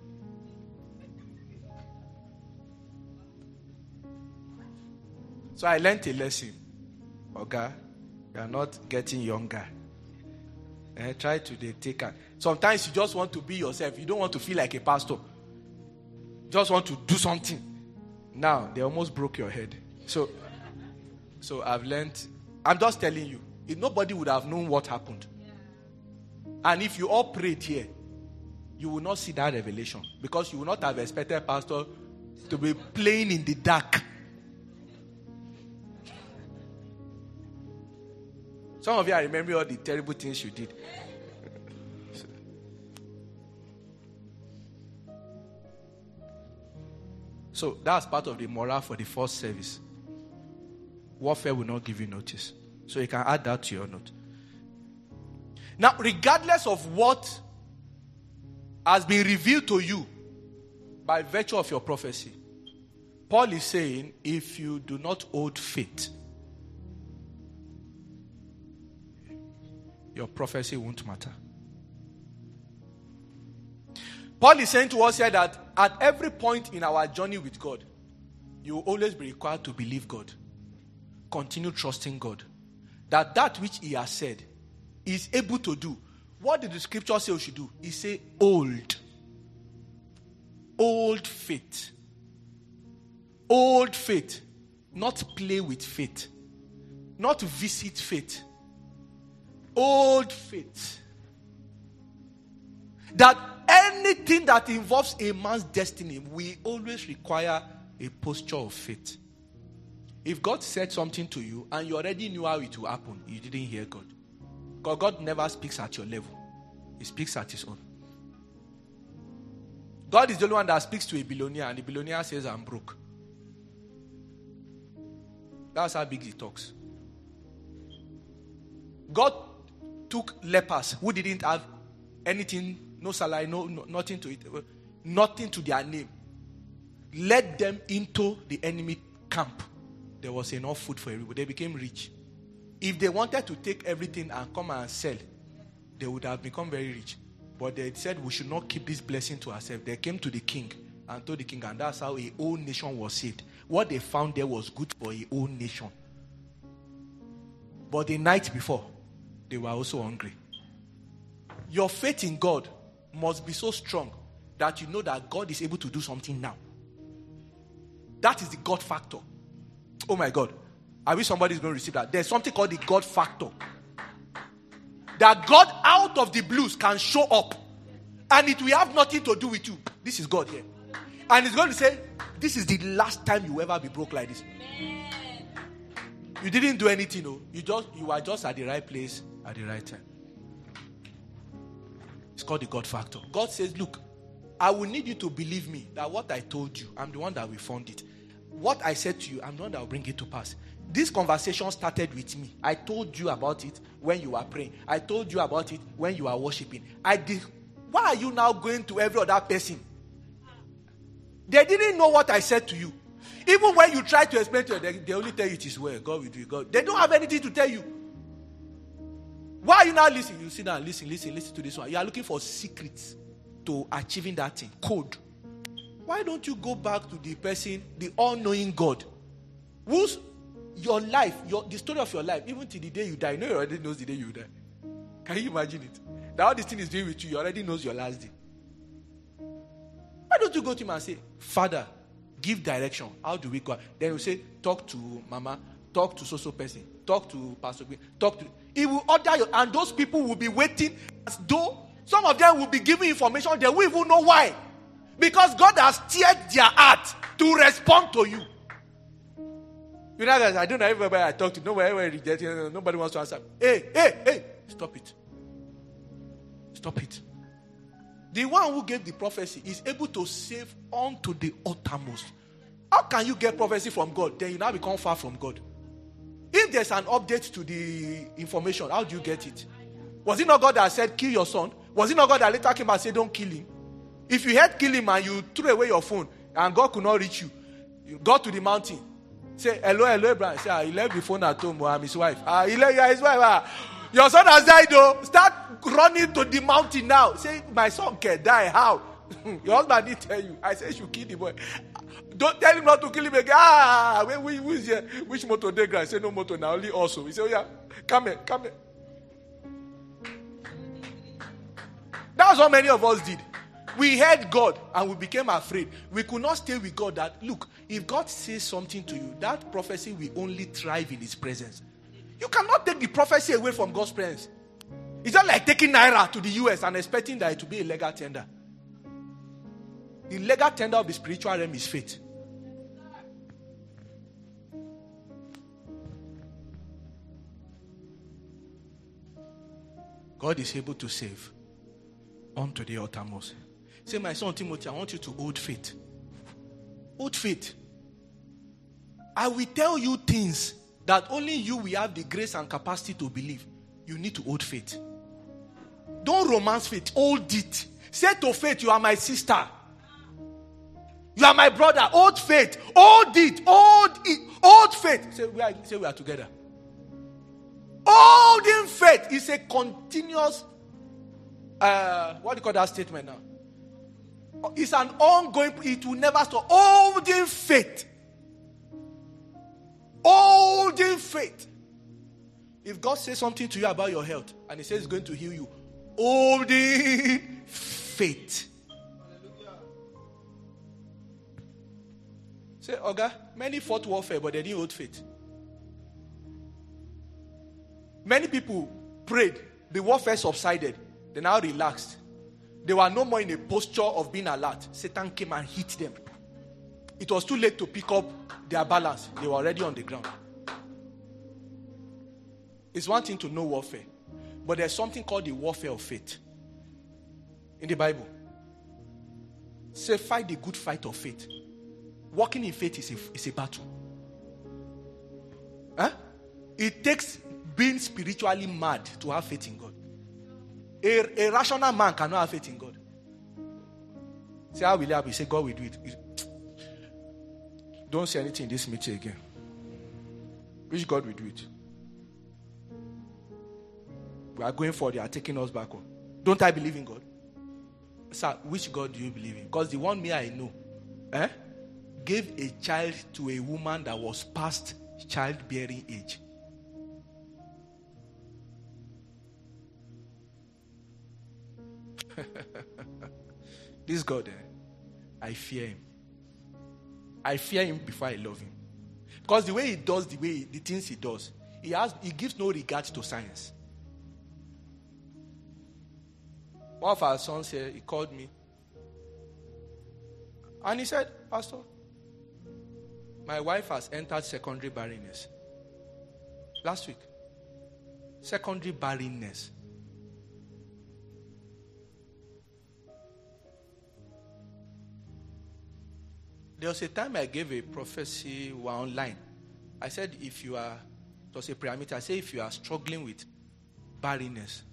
So I learned a lesson. Okay, you are not getting younger. Eh, try to they take it. Sometimes you just want to be yourself. You don't want to feel like a pastor. You just want to do something. Now they almost broke your head. So, so I've learned. I'm just telling you. If nobody would have known what happened. And if you all prayed here, you will not see that revelation because you will not have expected pastor to be playing in the dark. Some of you are remembering all the terrible things you did. So that's part of the morale for the first service. Warfare will not give you notice. So you can add that to your note. Now, regardless of what has been revealed to you by virtue of your prophecy, Paul is saying, if you do not hold faith, your prophecy won't matter. Paul is saying to us here that at every point in our journey with God, you will always be required to believe God. Continue trusting God. That that which he has said is able to do. What did the scripture say we should do? He say old. Old faith. Old faith. Not play with faith. Not visit faith. Old faith. That anything that involves a man's destiny, we always require a posture of faith. If God said something to you and you already knew how it will happen, you didn't hear God. Because God never speaks at your level. He speaks at his own. God is the only one that speaks to a billionaire and the billionaire says, I'm broke. That's how big he talks. God took lepers who didn't have anything, no salary, no, no nothing to it, nothing to their name. Led them into the enemy camp. There was enough food for everybody. They became rich. If they wanted to take everything and come and sell, they would have become very rich. But they said we should not keep this blessing to ourselves. They came to the king and told the king, and that's how a whole nation was saved. What they found there was good for a whole nation. But the night before, they were also hungry. Your faith in God must be so strong that you know that God is able to do something now. That is the God factor. Oh my God. I wish somebody is going to receive that. There's something called the God factor. That God out of the blues can show up. And it will have nothing to do with you. This is God here. And he's going to say, this is the last time you will ever be broke like this. You didn't do anything, no. You just you were just at the right place at the right time. It's called called the God factor. God says, look, I will need you to believe me that what I told you, I'm the one that will fund it. What I said to you, I'm the one that will bring it to pass. This conversation started with me. I told you about it when you were praying. I told you about it when you were worshiping. I did. Why are you now going to every other person? They didn't know what I said to you. Even when you try to explain to them, they, they only tell you it is well. God will do it. God. They don't have anything to tell you. Why are you now listening? You sit down, listen, listen, listen to this one. You are looking for secrets to achieving that thing. Code. Why don't you go back to the person, the all-knowing God, whose your life, your the story of your life, even till the day you die, you know he already knows the day you die. Can you imagine it? That all this thing is doing with you, he already knows your last day. Why don't you go to him and say, Father, give direction. How do we go? Then you say, talk to Mama, talk to so-so person, talk to Pastor Green, talk to... He will order you, and those people will be waiting as though some of them will be giving information they will even know why. Because God has steered their heart to respond to you. You know, guys, I don't know everybody I talk to, nobody rejects, nobody wants to answer. Hey, hey, hey, stop it. Stop it. The one who gave the prophecy is able to save unto the uttermost. How can you get prophecy from God? Then you now become far from God. If there's an update to the information, how do you get it? Was it not God that said, kill your son? Was it not God that later came and said, don't kill him? If you had kill him and you threw away your phone and God could not reach you, you got to the mountain. Say, hello, hello, Abraham. Say, ah, he left the phone at home. I'm his wife. Ah, he left, you are his wife. Ah. Your son has died, though. Start running to the mountain now. Say, my son can die. How? Your husband didn't tell you. I said, you should kill the boy. Don't tell him not to kill him again. Ah, wait, wait, who's here? Which motor they grant? I say, no motor now, only also. He said, oh, yeah, come here, come here. That's what many of us did. We heard God and we became afraid. We could not stay with God that, look, if God says something to you, that prophecy will only thrive in his presence. You cannot take the prophecy away from God's presence. It's not like taking Naira to the U S and expecting that it to be a legal tender. The legal tender of the spiritual realm is faith. God is able to save unto the uttermost. Say, my son Timothy, I want you to hold faith. Hold faith. I will tell you things that only you will have the grace and capacity to believe. You need to hold faith. Don't romance faith. Hold it. Say to faith, you are my sister. You are my brother. Hold faith. Hold it. Hold it. Hold faith. Say we are, say we are together. Holding faith is a continuous, uh, what do you call that statement now? It's an ongoing, it will never stop. Holding faith. Holding faith. If God says something to you about your health and he says he's going to heal you, holding faith. Say, Oga, many fought warfare, but they didn't hold faith. Many people prayed, the warfare subsided, they now relaxed. They were no more in a posture of being alert. Satan came and hit them. It was too late to pick up their balance. They were already on the ground. It's one thing to know warfare, but there's something called the warfare of faith. In the Bible, say, fight the good fight of faith. Walking in faith is a, is a battle. Huh? It takes being spiritually mad to have faith in God. A, a rational man cannot have faith in God. Say, how will you have it? Say, God will do it. Don't say anything in this meeting again. Which God will do it? We are going forward. They are taking us backward. Don't I believe in God? Sir, which God do you believe in? Because the one me I know, eh, gave a child to a woman that was past childbearing age. This God, eh, I fear him. I fear him before I love him. Because the way he does, the way the things he does, he has he gives no regard to science. One of our sons here, he called me. And he said, Pastor, my wife has entered secondary barrenness. Last week. Secondary barrenness. There was a time I gave a prophecy online. I said, if you are, it was a prayer meeting, I said, if you are struggling with barrenness.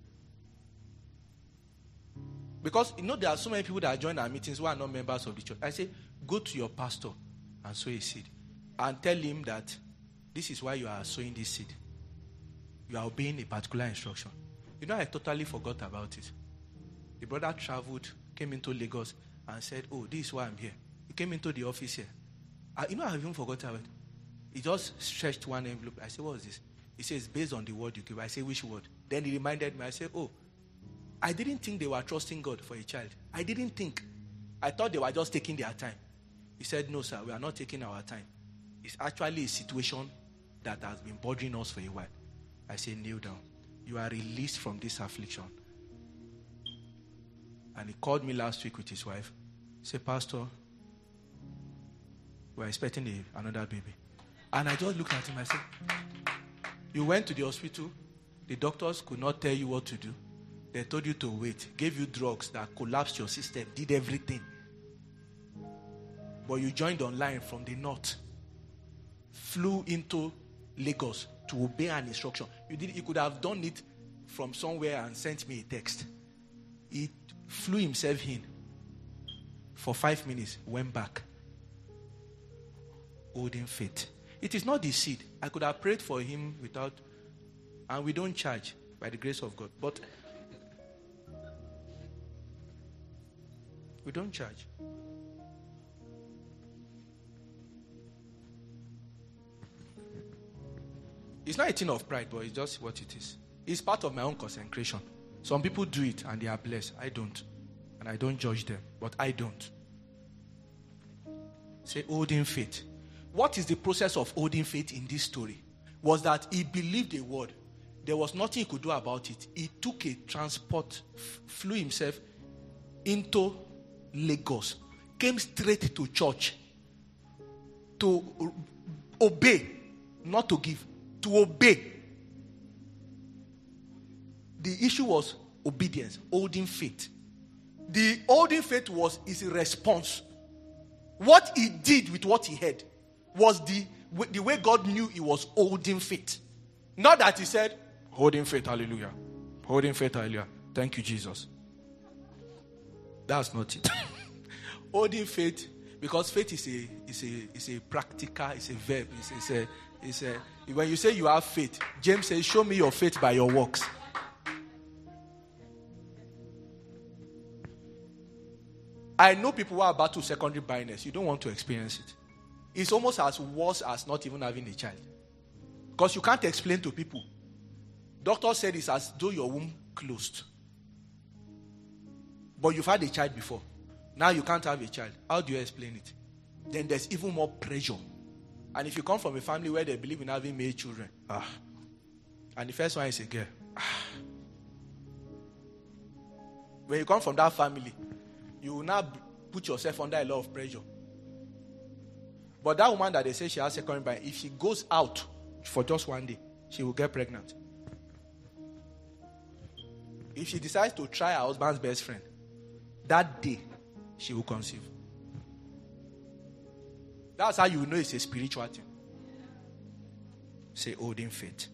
Because, you know, there are so many people that join our meetings who are not members of the church. I say, go to your pastor and sow a seed. And tell him that this is why you are sowing this seed. You are obeying a particular instruction. You know, I totally forgot about it. The brother traveled, came into Lagos, and said, oh, this is why I'm here. He came into the office here. I, you know, I even forgot about it. He just stretched one envelope. I said, what is this? He says, based on the word you give. I say, which word? Then he reminded me. I said, oh, I didn't think they were trusting God for a child. I didn't think. I thought they were just taking their time. He said, no, sir, we are not taking our time. It's actually a situation that has been bothering us for a while. I say, kneel down. You are released from this affliction. And he called me last week with his wife. He said, Pastor, we're expecting a, another baby. And I just looked at him. I said, you went to the hospital. The doctors could not tell you what to do. They told you to wait. Gave you drugs that collapsed your system. Did everything. But you joined online from the north. Flew into Lagos to obey an instruction. You did. He could have done it from somewhere and sent me a text. He flew himself in for five minutes, went back, holding faith. It is not the seed. I could have prayed for him without, and we don't charge by the grace of God. But we don't charge. It's not a thing of pride, but it's just what it is. It's part of my own consecration. Some people do it and they are blessed. I don't. And I don't judge them. But I don't. Say, holding faith. What is the process of holding faith in this story? Was that he believed a word. There was nothing he could do about it. He took a transport, f- flew himself into Lagos, came straight to church to o- obey, not to give, to obey. The issue was obedience, holding faith. The holding faith was his response. What he did with what he had was the, the way God knew he was holding faith. Not that he said, holding faith, hallelujah. Holding faith, hallelujah. Thank you, Jesus. That's not it. Holding faith, because faith is a is a is a practical, it's a verb. It's, it's a it's a when you say you have faith, James says, show me your faith by your works. I know people who are about to secondary barrenness. You don't want to experience it. It's almost as worse as not even having a child. Because you can't explain to people. Doctor said it's as though your womb closed. But you've had a child before. Now you can't have a child. How do you explain it? Then there's even more pressure. And if you come from a family where they believe in having male children, ah, and the first one is a girl, ah. When you come from that family, you will now put yourself under a lot of pressure. But that woman that they say she has second birth, if she goes out for just one day, she will get pregnant. If she decides to try her husband's best friend, that day, she will conceive. That's how you know it's a spiritual thing. Say, holding faith.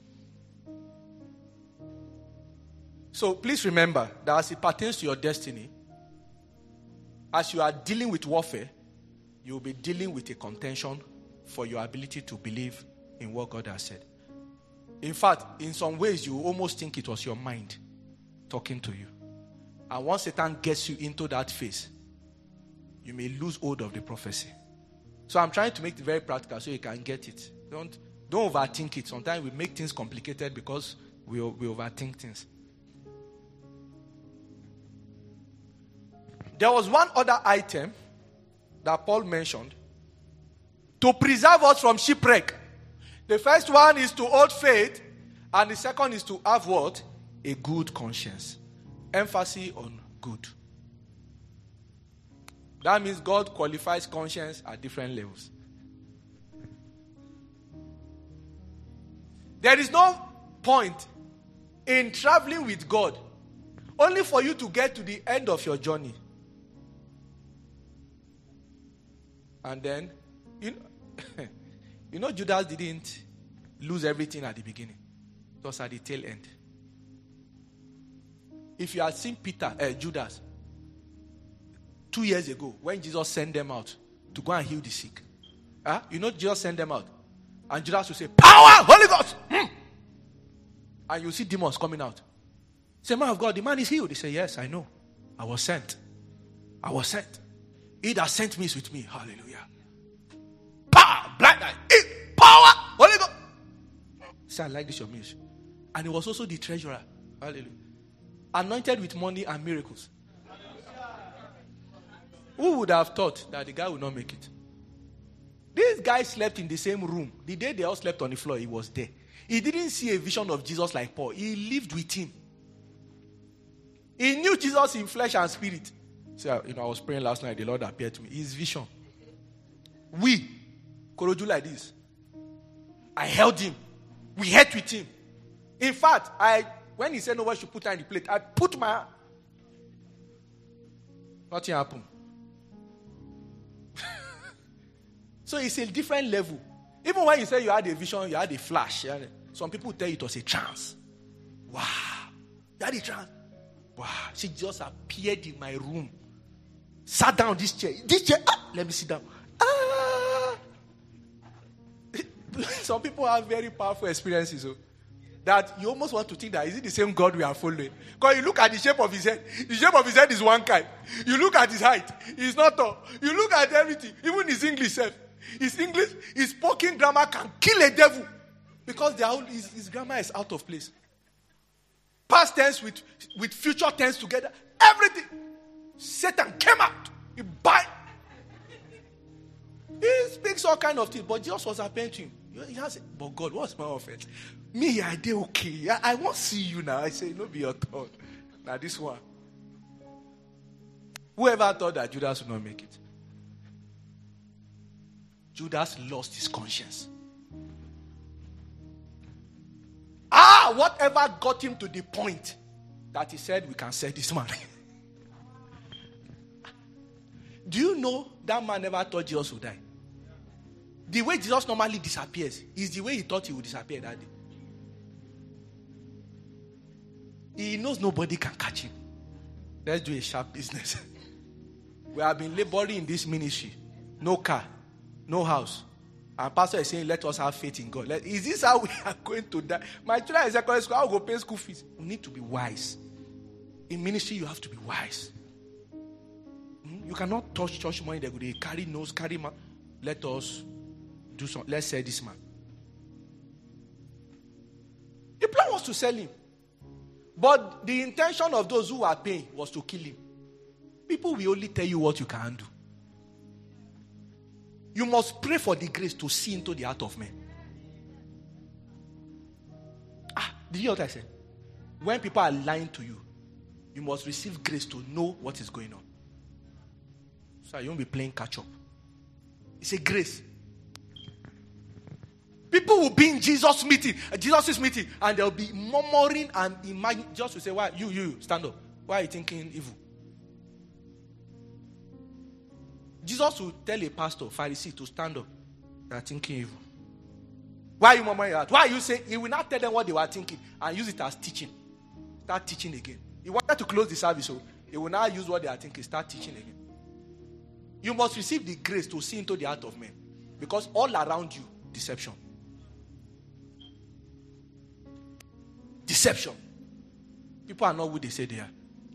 So please remember that as it pertains to your destiny, as you are dealing with warfare, you will be dealing with a contention for your ability to believe in what God has said. In fact, in some ways, you almost think it was your mind talking to you. And once Satan gets you into that phase, you may lose hold of the prophecy. So I'm trying to make it very practical so you can get it. Don't, don't overthink it. Sometimes we make things complicated because we, we overthink things. There was one other item that Paul mentioned to preserve us from shipwreck. The first one is to hold faith, and the second is to have what? A good conscience. Emphasis on good. That means God qualifies conscience at different levels. There is no point in traveling with God only for you to get to the end of your journey. And then, you know, you know, Judas didn't lose everything at the beginning. It was at the tail end. If you had seen Peter, uh, Judas, two years ago, when Jesus sent them out to go and heal the sick, huh? You know, Jesus sent them out. And Judas will say, power, Holy Ghost. Hmm. And you see demons coming out. Say, man of God, the man is healed. They say, yes, I know. I was sent. I was sent. He that sent me is with me. Hallelujah. Power, blind eye, power, Holy Ghost. Say, I like this your music. And he was also the treasurer. Hallelujah. Anointed with money and miracles. Who would have thought that the guy would not make it? This guy slept in the same room. The day they all slept on the floor, he was there. He didn't see a vision of Jesus like Paul. He lived with him. He knew Jesus in flesh and spirit. So, you know, I was praying last night. The Lord appeared to me. His vision. We, Koroju like this. I held him. We ate with him. In fact, I when he said no one should put her in the plate, I put my hand. Nothing happened. So it's a different level. Even when you say you had a vision, you had a flash. Had, some people tell you it was a trance. Wow. You had a trance. Wow. She just appeared in my room. Sat down on this chair. This chair. Ah, let me sit down. Ah. Some people have very powerful experiences. So, that you almost want to think that is it the same God we are following? Because you look at the shape of his head. The shape of his head is one kind. You look at his height. He's not tall. You look at everything. Even his English self. His English, his spoken grammar can kill a devil. Because they are all, his, his grammar is out of place. Past tense with, with future tense together. Everything. Satan came out. He bite. He speaks all kind of things. But Jesus was appearing to him. He has, but God, what's my offense? Me, I did okay. I, I won't see you now. I say, no be your turn. Now this one. Whoever thought that Judas would not make it? Judas lost his conscience. Ah, whatever got him to the point that he said, we can sell this man. Do you know that man never thought Jesus would die? The way Jesus normally disappears is the way he thought he would disappear that day. He knows nobody can catch him. Let's do a sharp business. We have been laboring in this ministry. No car. No house. And pastor is saying, let us have faith in God. Let, is this how we are going to die? My children in secondary school, I will go pay school fees. We need to be wise. In ministry, you have to be wise. You cannot touch church money. They go, they carry nose, carry mouth. Let us do something. Let's sell this man. The plan was to sell him. But the intention of those who were paying was to kill him. People will only tell you what you can do. You must pray for the grace to see into the heart of men. Ah, did you hear what I said? When people are lying to you, you must receive grace to know what is going on. So you won't be playing catch up. It's a grace. People will be in Jesus' meeting, Jesus' meeting, and they'll be murmuring and imagine. Just to say, "Why you, you stand up? Why are you thinking evil?" Jesus will tell a pastor, Pharisee, to stand up. They are thinking evil. Why are you murmuring that? Why are you saying? He will not tell them what they were thinking and use it as teaching. Start teaching again. He wanted to close the service, so he will now use what they are thinking. Start teaching again. You must receive the grace to see into the heart of men, because all around you, deception. Deception. People are not who they say they are.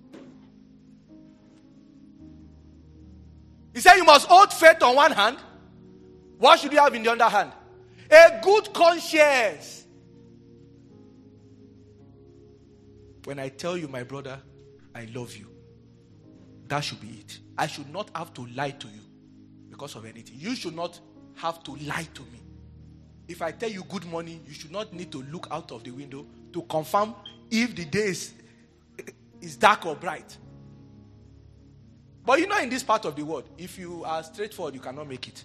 He said you must hold faith on one hand. What should you have in the other hand? A good conscience. When I tell you, my brother, I love you, that should be it. I should not have to lie to you because of anything. You should not have to lie to me. If I tell you good morning, you should not need to look out of the window to confirm if the day is, is dark or bright. But you know, in this part of the world, if you are straightforward, you cannot make it.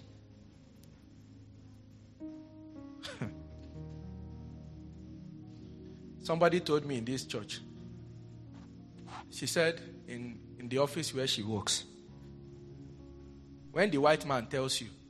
Somebody told me in this church, she said in, in the office where she works, when the white man tells you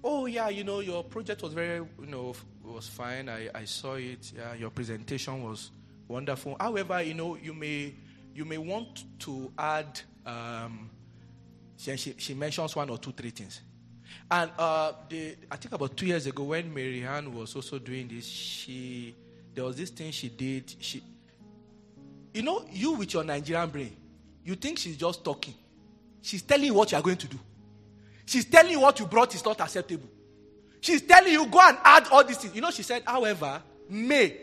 oh yeah, you know, your project was very, you know, was fine. I, I saw it. Yeah, your presentation was wonderful. However, you know, you may you may want to add. Um, she, she she mentions one or two, three things, and uh, the, I think about two years ago when Mary Ann was also doing this, she there was this thing she did. She, you know, you with your Nigerian brain, you think she's just talking. She's telling you what you are going to do. She's telling you what you brought is not acceptable. She's telling you, go and add all these things. You know, she said, however, may.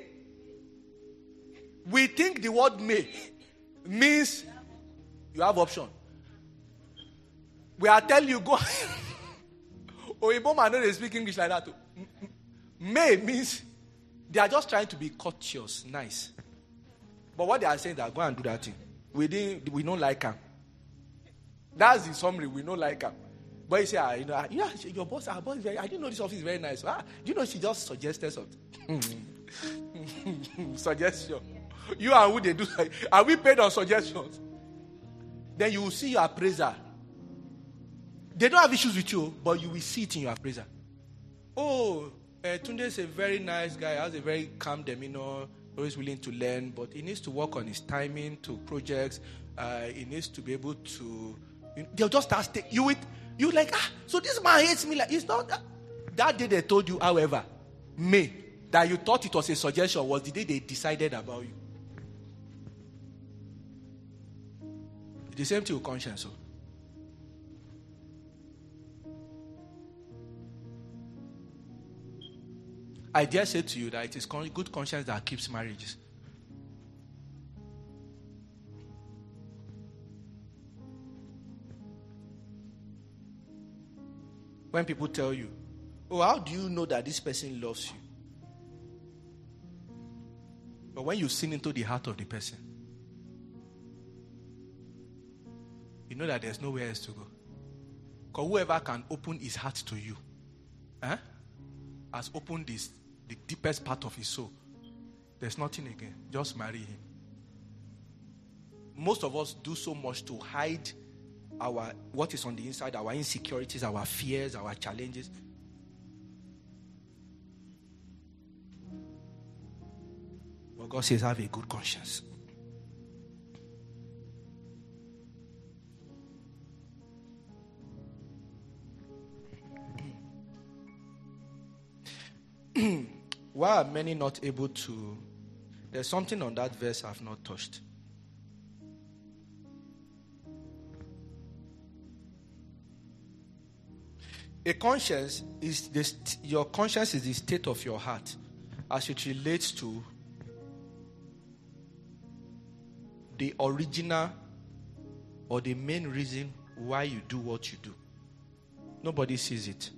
We think the word may means you have option. We are telling you, go. Oyibo man don't speak English like that too. May means they are just trying to be courteous, nice. But what they are saying is that go and do that thing. We didn't, we don't like her. That's the summary. We don't like her. But you say, ah, you know, yeah, your boss, our boss is very, I didn't know this office is very nice. Ah, do you know she just suggested something? Suggestion. You and who they do, are we paid on suggestions? Then you will see your appraiser. They don't have issues with you, but you will see it in your appraiser. Oh, uh, Tunde is a very nice guy, has a very calm demeanor, always willing to learn, but he needs to work on his timing to projects. Uh, he needs to be able to, you know, they'll just start st- you with, you like, ah, so this man hates me. Like, it's not that. That day they told you, however, May, that you thought it was a suggestion was the day they decided about you. The same thing with conscience. So. I dare say to you that it is good conscience that keeps marriages. When people tell you, oh, how do you know that this person loves you? But when you sin into the heart of the person, you know that there's nowhere else to go. Because whoever can open his heart to you, eh, has opened this, the deepest part of his soul. There's nothing again. Just marry him. Most of us do so much to hide our what is on the inside, our insecurities, our fears, our challenges. But God says, have a good conscience. Why are many not able to? There's something on that verse I've not touched. A conscience is the st- your conscience is the state of your heart as it relates to the original or the main reason why you do what you do. Nobody sees it.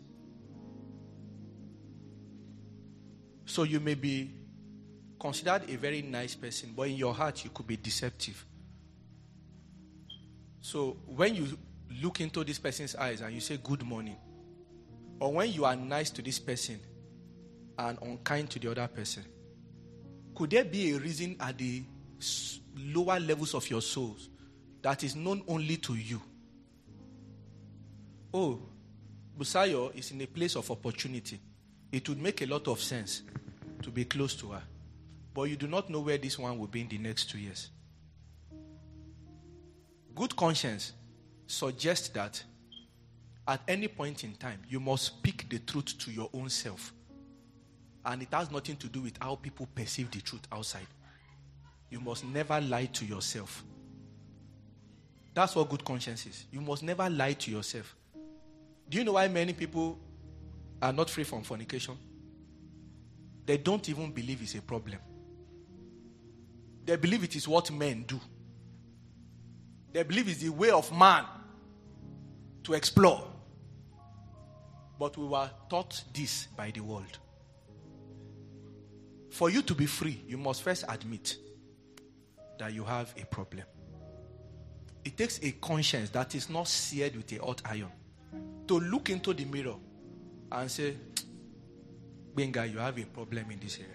So you may be considered a very nice person, but in your heart you could be deceptive. So when you look into this person's eyes and you say good morning, or when you are nice to this person and unkind to the other person, could there be a reason at the lower levels of your souls that is known only to you? Oh, Busayo is in a place of opportunity. It would make a lot of sense to be close to her. But you do not know where this one will be in the next two years. Good conscience suggests that at any point in time, you must speak the truth to your own self. And it has nothing to do with how people perceive the truth outside. You must never lie to yourself. That's what good conscience is. You must never lie to yourself. Do you know why many people are not free from fornication? They don't even believe it's a problem. They believe it is what men do. They believe it's the way of man to explore. But we were taught this by the world. For you to be free, you must first admit that you have a problem. It takes a conscience that is not seared with a hot iron to look into the mirror and say, Benga, you have a problem in this area.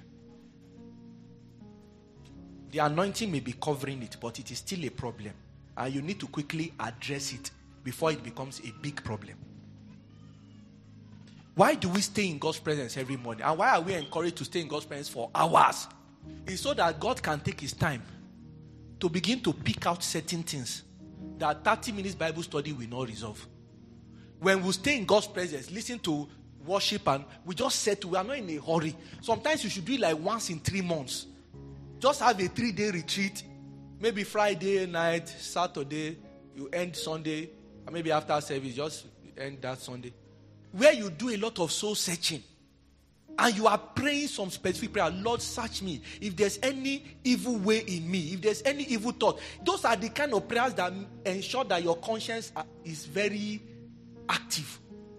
The anointing may be covering it, but it is still a problem. And you need to quickly address it before it becomes a big problem. Why do we stay in God's presence every morning? And why are we encouraged to stay in God's presence for hours? It's so that God can take his time to begin to pick out certain things that thirty minutes Bible study will not resolve. When we stay in God's presence, listen to worship, and we just settle. We are not in a hurry. Sometimes you should do it like once in three months. Just have a three-day retreat. Maybe Friday night, Saturday, you end Sunday, and maybe after service, just end that Sunday. Where you do a lot of soul searching. And you are praying some specific prayer. Lord, search me. If there's any evil way in me, if there's any evil thought. Those are the kind of prayers that ensure that your conscience is very active.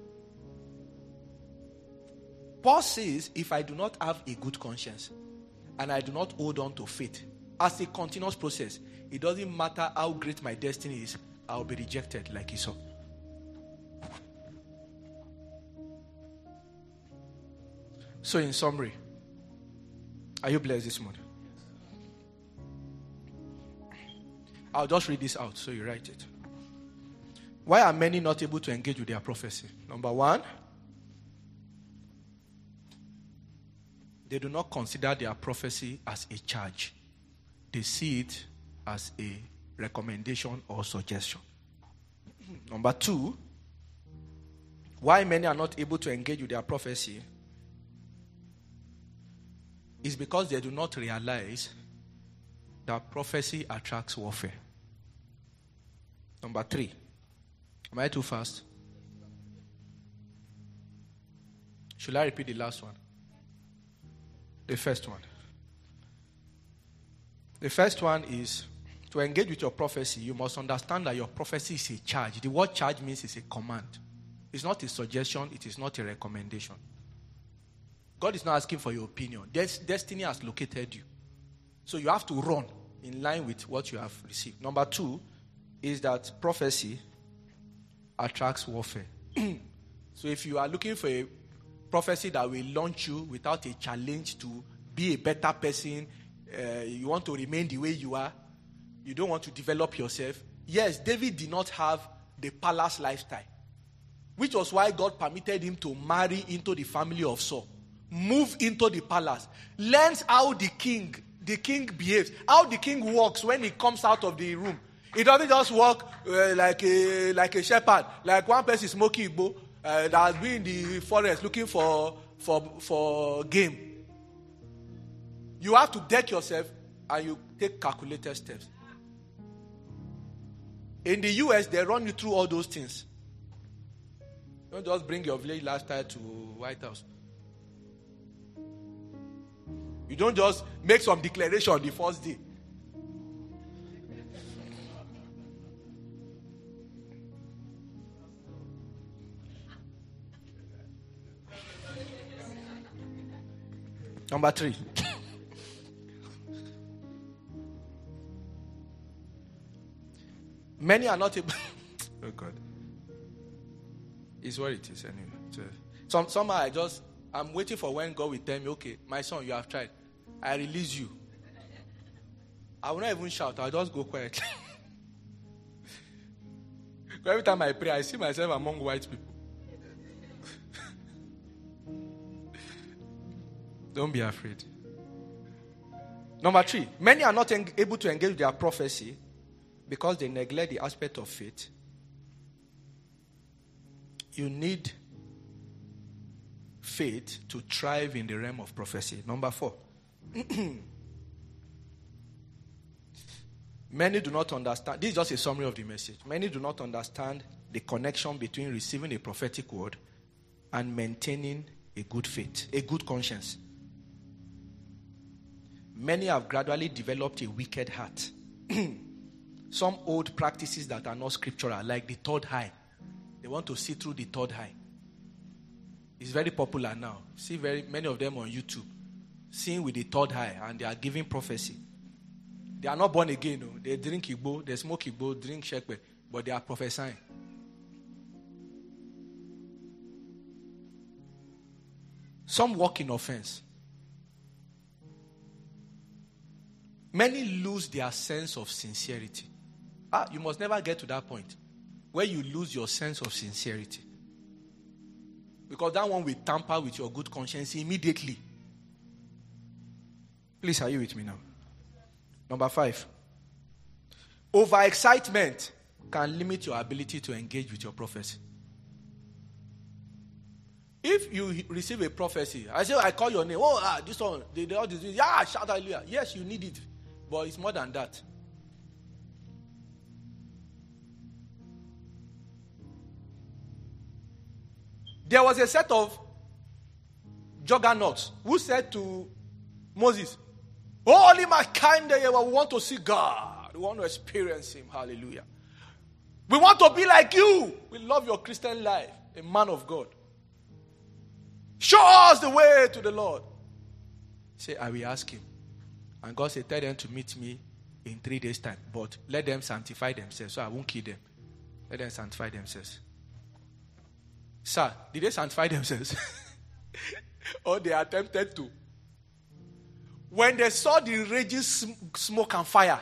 Paul says, if I do not have a good conscience and I do not hold on to faith as a continuous process, it doesn't matter how great my destiny is, I'll be rejected like Esau. So in summary, are you blessed this morning? I'll just read this out so you write it. Why are many not able to engage with their prophecy? Number one, they do not consider their prophecy as a charge. They see it as a recommendation or suggestion. Number two, why many are not able to engage with their prophecy is because they do not realize that prophecy attracts warfare. Number three, am I too fast? Should I repeat the last one? The first one. The first one is to engage with your prophecy, you must understand that your prophecy is a charge. The word charge means it's a command. It's not a suggestion, it is not a recommendation. God is not asking for your opinion. Des- destiny has located you. So you have to run in line with what you have received. Number two is that prophecy attracts warfare. So if you are looking for a prophecy that will launch you without a challenge to be a better person, uh, you want to remain the way you are, you don't want to develop yourself. Yes, David did not have the palace lifestyle, which was why God permitted him to marry into the family of Saul. Move into the palace. Learns how the king, the king behaves. How the king walks when he comes out of the room. He doesn't just walk uh, like a like a shepherd. Like one person smoking igbo uh, that has been in the forest looking for, for, for game. You have to deck yourself and you take calculated steps. In the U S, they run you through all those things. Don't just bring your village lifestyle to White House. You don't just make some declaration the first day. Number three. Many are not able. Oh God. It's what it is anyway. So, some somehow I just I'm waiting for when God will tell me, okay, my son, you have tried. I release you. I will not even shout. I'll just go quietly. Every time I pray, I see myself among white people. Don't be afraid. Number three, many are not en- able to engage with their prophecy because they neglect the aspect of faith. You need faith to thrive in the realm of prophecy. Number four. Many do not understand. This is just a summary of the message. Many do not understand the connection between receiving a prophetic word and maintaining a good faith, a good conscience. Many have gradually developed a wicked heart. Some old practices that are not scriptural, like the third eye. They want to see through the third eye. It's very popular now. See very many of them on YouTube. Seeing with the third eye, and they are giving prophecy. They are not born again. No. They drink Igbo, they smoke Igbo, drink shekwe, but they are prophesying. Some walk in offense. Many lose their sense of sincerity. Ah, you must never get to that point where you lose your sense of sincerity. Because that one will tamper with your good conscience immediately. Please, are you with me now? Number five. Overexcitement can limit your ability to engage with your prophecy. If you receive a prophecy, I say, I call your name. Oh, ah, this one, they, they all this, yeah, shout hallelujah. Yes, you need it. But it's more than that. There was a set of juggernauts who said to Moses, Holy my kind, we want to see God. We want to experience Him. Hallelujah. We want to be like you. We love your Christian life. A man of God. Show us the way to the Lord. Say, I will ask Him. And God said, tell them to meet me in three days' time. But let them sanctify themselves. So I won't kill them. Let them sanctify themselves. Sir, did they sanctify themselves? Or they attempted to? When they saw the raging smoke and fire,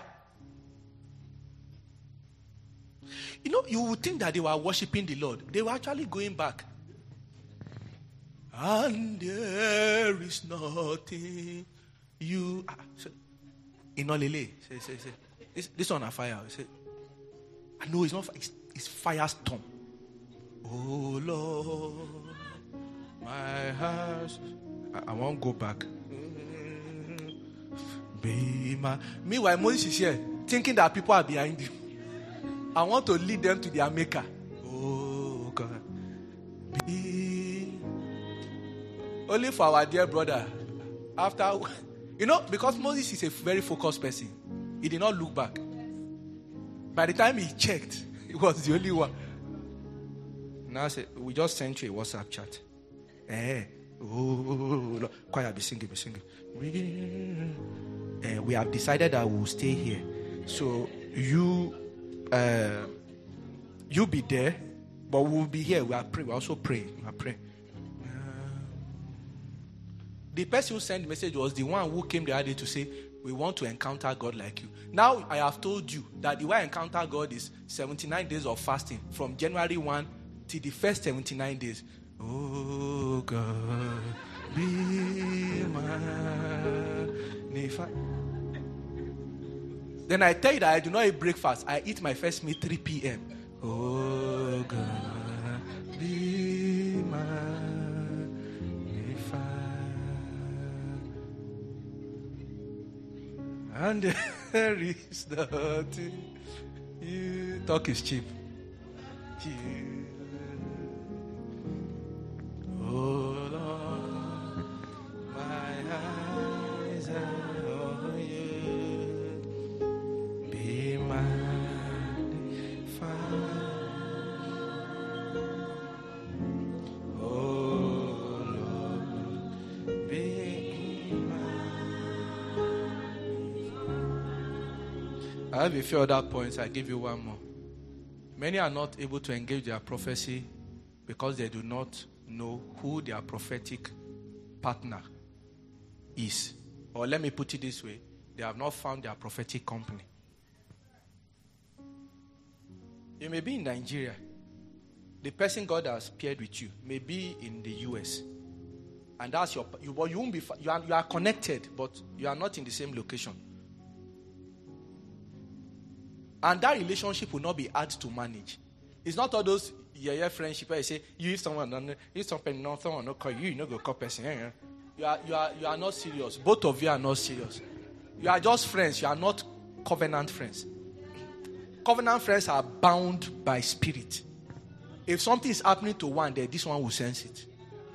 you know, you would think that they were worshiping the Lord. They were actually going back. And there is nothing you... Ah, so, in Olele, say, say, say. This, this one on fire. Say, I know it's not fire. It's, it's firestorm. Oh Lord, my house. I, I won't go back. Be my... Meanwhile, Moses is here, thinking that people are behind him. I want to lead them to their maker. Oh God. Be... Only for our dear brother. After, you know, because Moses is a very focused person, he did not look back. By the time he checked, he was the only one. Now I said, we just sent you a WhatsApp chat. Eh, oh, quiet, be singing, be singing. Uh, we have decided that we will stay here. So you, uh, you be there, but we will be here. We are praying. We are also praying. We are praying. Uh, the person who sent the message was the one who came the other day to say, we want to encounter God like you. Now I have told you that the way I encounter God is seventy-nine days of fasting from January first till the first seventy-nine days. Oh God, be my neighbor. Then I tell you that I do not eat breakfast. I eat my first meal three p.m. Oh God, be my neighbor. And there is nothing. You talk is cheap. You. Oh Lord, my eyes are on you. Be magnified. Oh Lord, be magnified. I have a few other points. I give you one more. Many are not able to engage their prophecy because they do not know who their prophetic partner is. Or let me put it this way, they have not found their prophetic company. You may be in Nigeria. The person God has paired with you may be in the U S. And that's your, you, but you won't be, you are, you are connected, but you are not in the same location. And that relationship will not be hard to manage. It's not all those yeah, yeah, friendship. I say you if someone, if someone not someone not call you, you know go call person. You are, you are, you are not serious. Both of you are not serious. You are just friends. You are not covenant friends. Covenant friends are bound by spirit. If something is happening to one, then this one will sense it.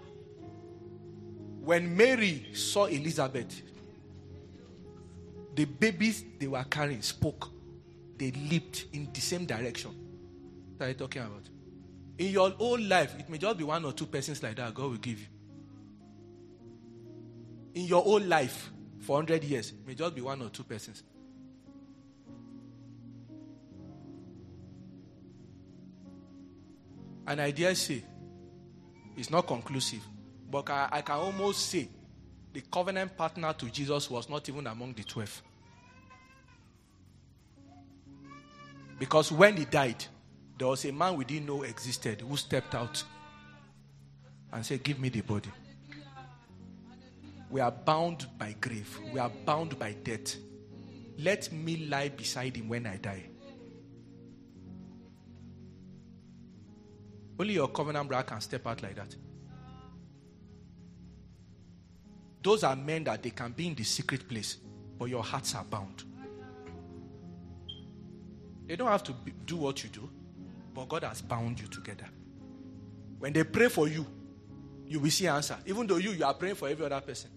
When Mary saw Elizabeth, the babies they were carrying spoke. They leaped in the same direction. What are you talking about? In your whole life, it may just be one or two persons like that God will give you. In your whole life, for one hundred years, it may just be one or two persons. And I dare say, it's not conclusive, but I, I can almost say the covenant partner to Jesus was not even among the twelve. Because when he died, there was a man we didn't know existed who stepped out. and say, give me the body. We are bound by grave. We are bound by death. Let me lie beside him when I die. Only your covenant brother can step out like that. Those are men that they can be in the secret place, but your hearts are bound. They don't have to be, do what you do, but God has bound you together. When they pray for you, you will see answer. Even though you, you are praying for every other person.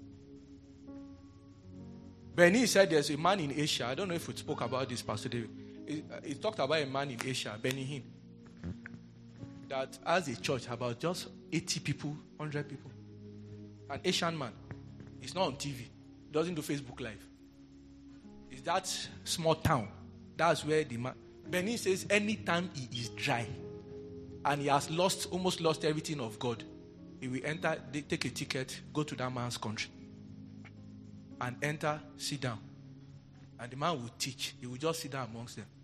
Benny said there's a man in Asia. I don't know if we spoke about this, Pastor David. He, he talked about a man in Asia, Benny Hinn, that has a church about just eighty people, one hundred people. An Asian man. He's not on T V. Doesn't do Facebook Live. It's that small town. That's where the man... Benny says anytime he is dry and he has lost, almost lost everything of God, he will enter, they take a ticket, go to that man's country and enter, sit down. And the man will teach. He will just sit down amongst them.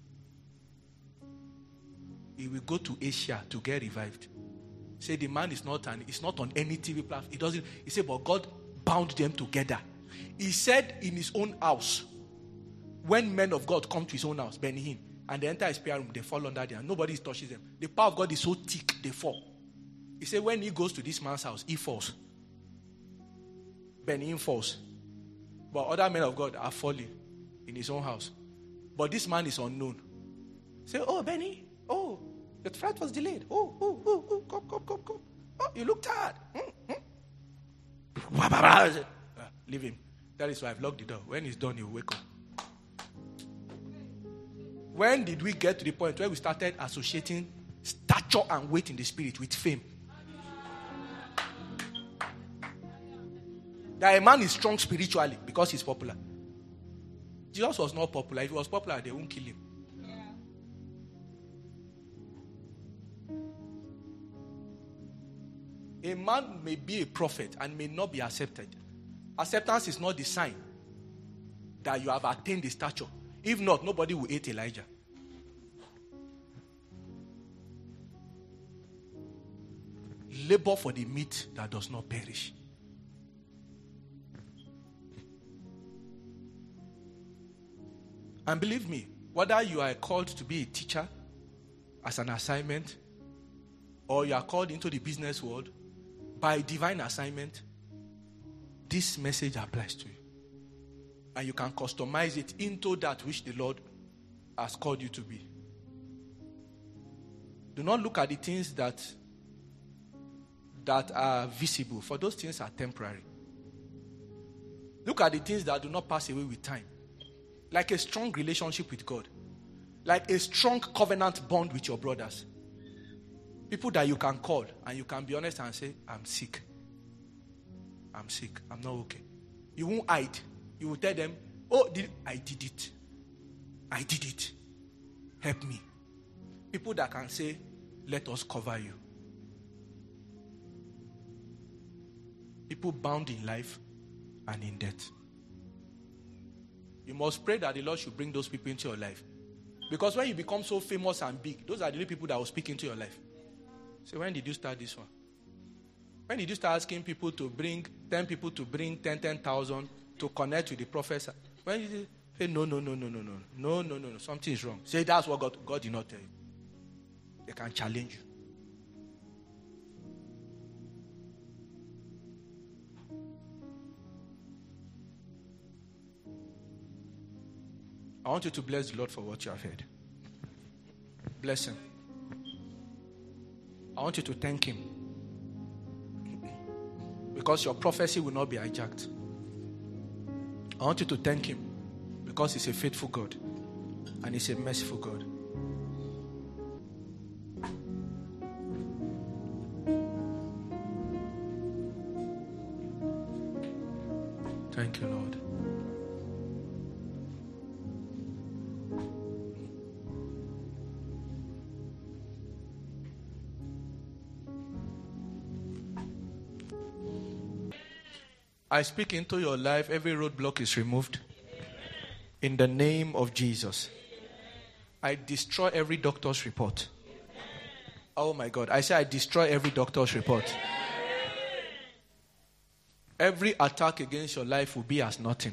He will go to Asia to get revived. Say the man is not an, it's not on any T V platform. He doesn't. He said, but God bound them together. He said in his own house, when men of God come to his own house, Benny Hinn, and they enter his prayer room, they fall under there. Nobody touches them. The power of God is so thick, they fall. He said when he goes to this man's house, he falls. Benny Hinn falls. But other men of God are falling in his own house. But this man is unknown. Say, oh, Benny, oh, your flight was delayed. Oh, oh, oh, oh, come, come, come, come. Oh, you look tired. Mm, mm. Leave him. That is why I've locked the door. When he's done, he'll wake up. When did we get to the point where we started associating stature and weight in the spirit with fame? That a man is strong spiritually because he's popular. Jesus was not popular. If he was popular, they won't kill him. A man may be a prophet and may not be accepted. Acceptance is not the sign that you have attained the stature. If not, nobody will hate Elijah. Labor for the meat that does not perish. And believe me, whether you are called to be a teacher as an assignment, or you are called into the business world by divine assignment, this message applies to you. And you can customize it into that which the Lord has called you to be. Do not look at the things that, that are visible, for those things are temporary. Look at the things that do not pass away with time. Like a strong relationship with God. Like a strong covenant bond with your brothers. People that you can call and you can be honest and say, I'm sick. I'm sick. I'm not okay. You won't hide. You will tell them, oh, did, I did it. I did it. Help me. People that can say, let us cover you. People bound in life and in death. You must pray that the Lord should bring those people into your life. Because when you become so famous and big, those are the people that will speak into your life. So when did you start this one? When did you start asking people to bring, ten people to bring ten, ten thousand to connect with the professor? When did you say, no, no, no, no, no, no, no, no, no, no, something is wrong. Say that's what God, God did not tell you. They can challenge you. I want you to bless the Lord for what you have heard. Bless him. I want you to thank him. Because your prophecy will not be hijacked. I want you to thank him. Because he's a faithful God. And he's a merciful God. Thank you, Lord. I speak into your life, every roadblock is removed. In the name of Jesus. I destroy every doctor's report. Oh my God. I say I destroy every doctor's report. Every attack against your life will be as nothing.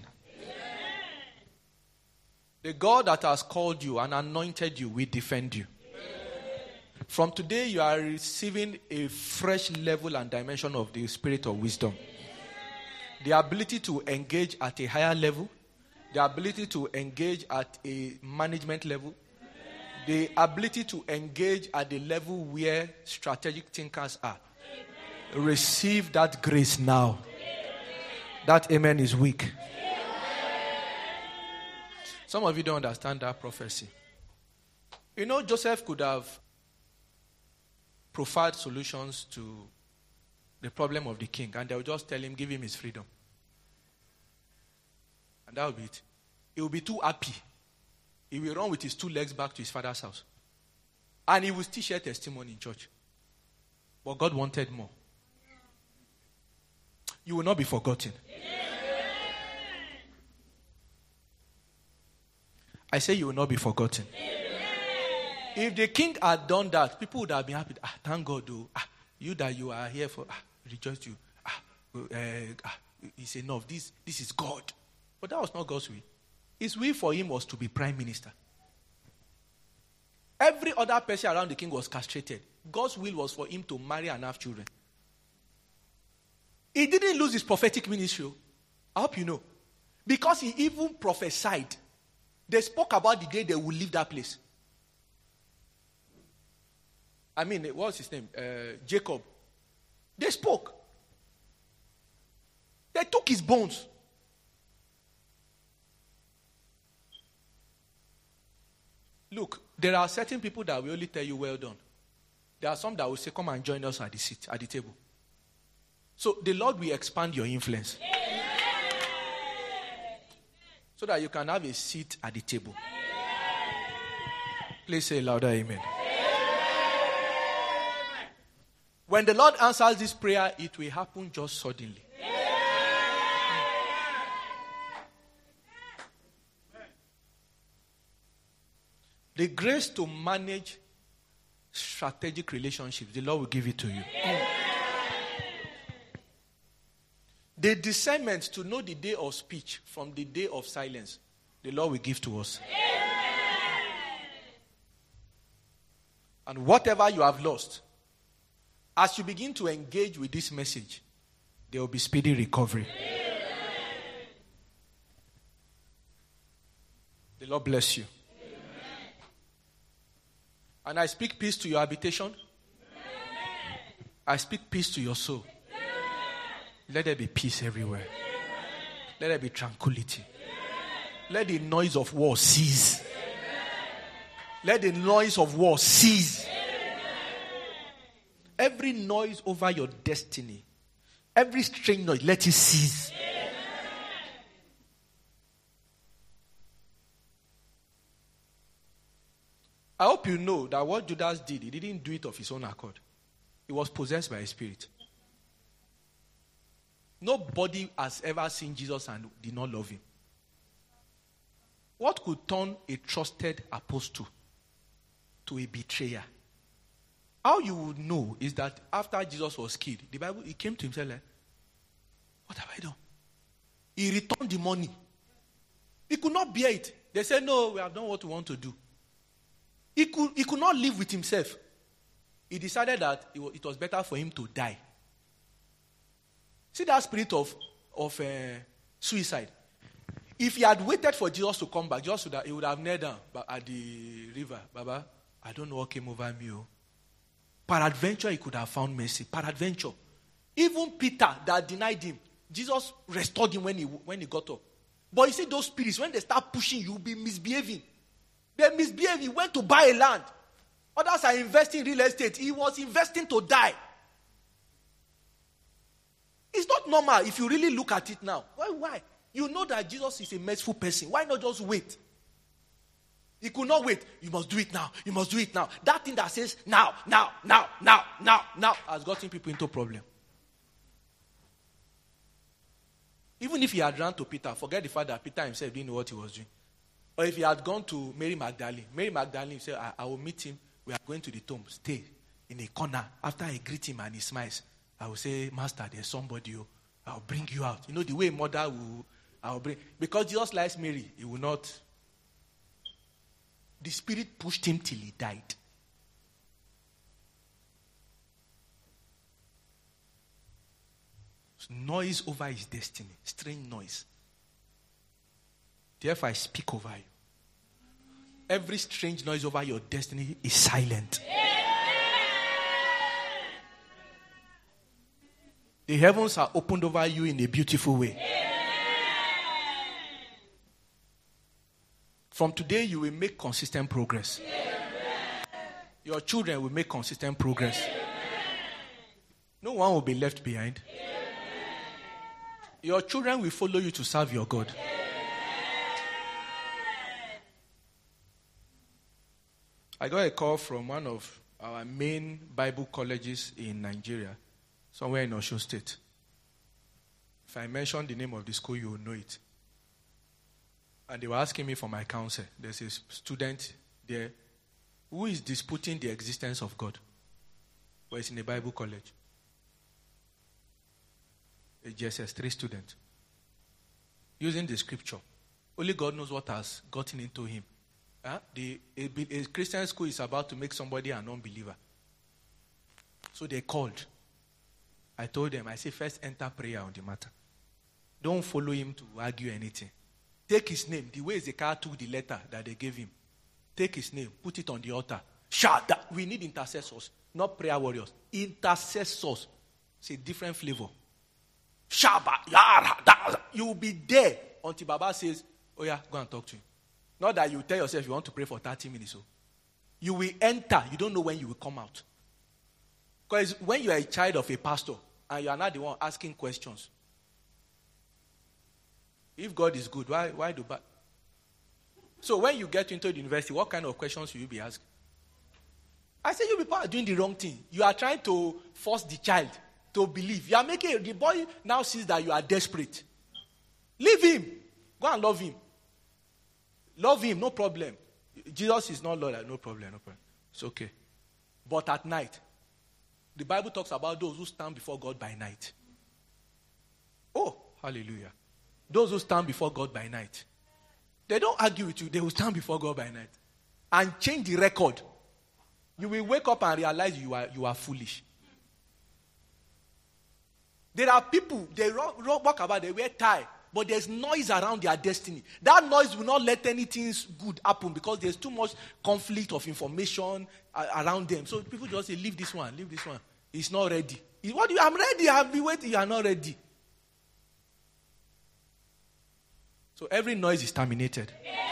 The God that has called you and anointed you will defend you. From today, you are receiving a fresh level and dimension of the spirit of wisdom. The ability to engage at a higher level. The ability to engage at a management level. The ability to engage at the level where strategic thinkers are. Receive that grace now. That amen is weak. Some of you don't understand that prophecy. You know, Joseph could have proffered solutions to the problem of the king, and they would just tell him, give him his freedom. And that would be it. He will be too happy. He will run with his two legs back to his father's house. And he will still share testimony in church. But God wanted more. You will not be forgotten. I say you will not be forgotten. If the king had done that, people would have been happy. Ah, thank God, though. Ah, you that you are here for, ah, rejoice you. Ah, uh, ah, it's enough. This, this is God. But that was not God's will. His will for him was to be prime minister. Every other person around the king was castrated. God's will was for him to marry and have children. He didn't lose his prophetic ministry. I hope you know. Because he even prophesied. They spoke about the day they will leave that place. I mean, what's his name? Uh, Jacob. They spoke. They took his bones. Look, there are certain people that will only tell you, well done. There are some that will say, come and join us at the seat, at the table. So the Lord will expand your influence. So that you can have a seat at the table. Please say louder, amen. When the Lord answers this prayer, it will happen just suddenly. The grace to manage strategic relationships, the Lord will give it to you. The discernment to know the day of speech from the day of silence, the Lord will give to us. And whatever you have lost, as you begin to engage with this message, there will be speedy recovery. The Lord bless you. And I speak peace to your habitation. I speak peace to your soul. Let there be peace everywhere. Let there be tranquility. Let the noise of war cease. Let the noise of war cease. Every noise over your destiny, every strange noise, let it cease. I hope you know that what Judas did, he didn't do it of his own accord. He was possessed by a spirit. Nobody has ever seen Jesus and did not love him. What could turn a trusted apostle to a betrayer? How you would know is that after Jesus was killed, the Bible, he came to himself like, what have I done? He returned the money. He could not bear it. They said, no, we have done what we want to do. He could, he could not live with himself. He decided that it was, it was better for him to die. See that spirit of, of uh, suicide. If he had waited for Jesus to come back, Jesus would have, he would have knelt down at the river. Baba, I don't know what came over me. Oh. Peradventure, he could have found mercy. Peradventure. Even Peter that denied him, Jesus restored him when he, when he got up. But you see those spirits, when they start pushing you, you'll be misbehaving. They misbehave. He went to buy a land. Others are investing in real estate. He was investing to die. It's not normal if you really look at it now. Why? Why? You know that Jesus is a merciful person. Why not just wait? He could not wait. You must do it now. You must do it now. That thing that says now, now, now, now, now, now has gotten people into problem. Even if he had run to Peter, forget the fact that Peter himself didn't know what he was doing. Or if he had gone to Mary Magdalene, Mary Magdalene said, I, I will meet him. We are going to the tomb. Stay. in a corner. After I greet him and he smiles, I will say, Master, there's somebody. Oh, I'll bring you out. You know the way mother will, I'll bring. Because Jesus likes Mary, he will not. The Spirit pushed him till he died. Noise over his destiny. Strange noise. Therefore, I speak over you. Every strange noise over your destiny is silent. The heavens are opened over you in a beautiful way. From today, you will make consistent progress. Your children will make consistent progress. No one will be left behind. Your children will follow you to serve your God. I got a call from one of our main Bible colleges in Nigeria, somewhere in Osun State. If I mention the name of the school, you will know it. And they were asking me for my counsel. There's a student there who is disputing the existence of God, but it's in a Bible college. A G S S three student. Using the scripture. Only God knows what has gotten into him. Huh? The, a, a Christian school is about to make somebody an unbeliever. So they called. I told them, I say, first enter prayer on the matter. Don't follow him to argue anything. Take his name. The way Zechariah took the letter that they gave him. Take his name. Put it on the altar. Shout that. We need intercessors. Not prayer warriors. Intercessors. It's a different flavor. Shaba, yara, you will be there until Baba says, oh yeah, go and talk to him. Not that you tell yourself you want to pray for thirty minutes. So. You will enter. You don't know when you will come out. Because when you are a child of a pastor and you are not the one asking questions, if God is good, why, why do bad? So when you get into the university, what kind of questions will you be asking? I say you people are doing the wrong thing. You are trying to force the child to believe. You are making, the boy now sees that you are desperate. Leave him. Go and love him. Love him, no problem. Jesus is not Lord, no problem, no problem. It's okay. But at night, the Bible talks about those who stand before God by night. Oh, hallelujah. Those who stand before God by night. They don't argue with you, they will stand before God by night. And change the record. You will wake up and realize you are, you are foolish. There are people, they walk about, they wear tie, but there's noise around their destiny. That noise will not let anything good happen because there's too much conflict of information around them. So people just say, leave this one, leave this one. It's not ready. What do you, I'm ready, I've been waiting, you are not ready. So every noise is terminated.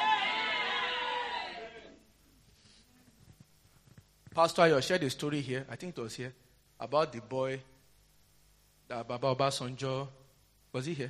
Pastor, you shared a story here, I think it was here, about the boy that Baba Obasanjo, was he here?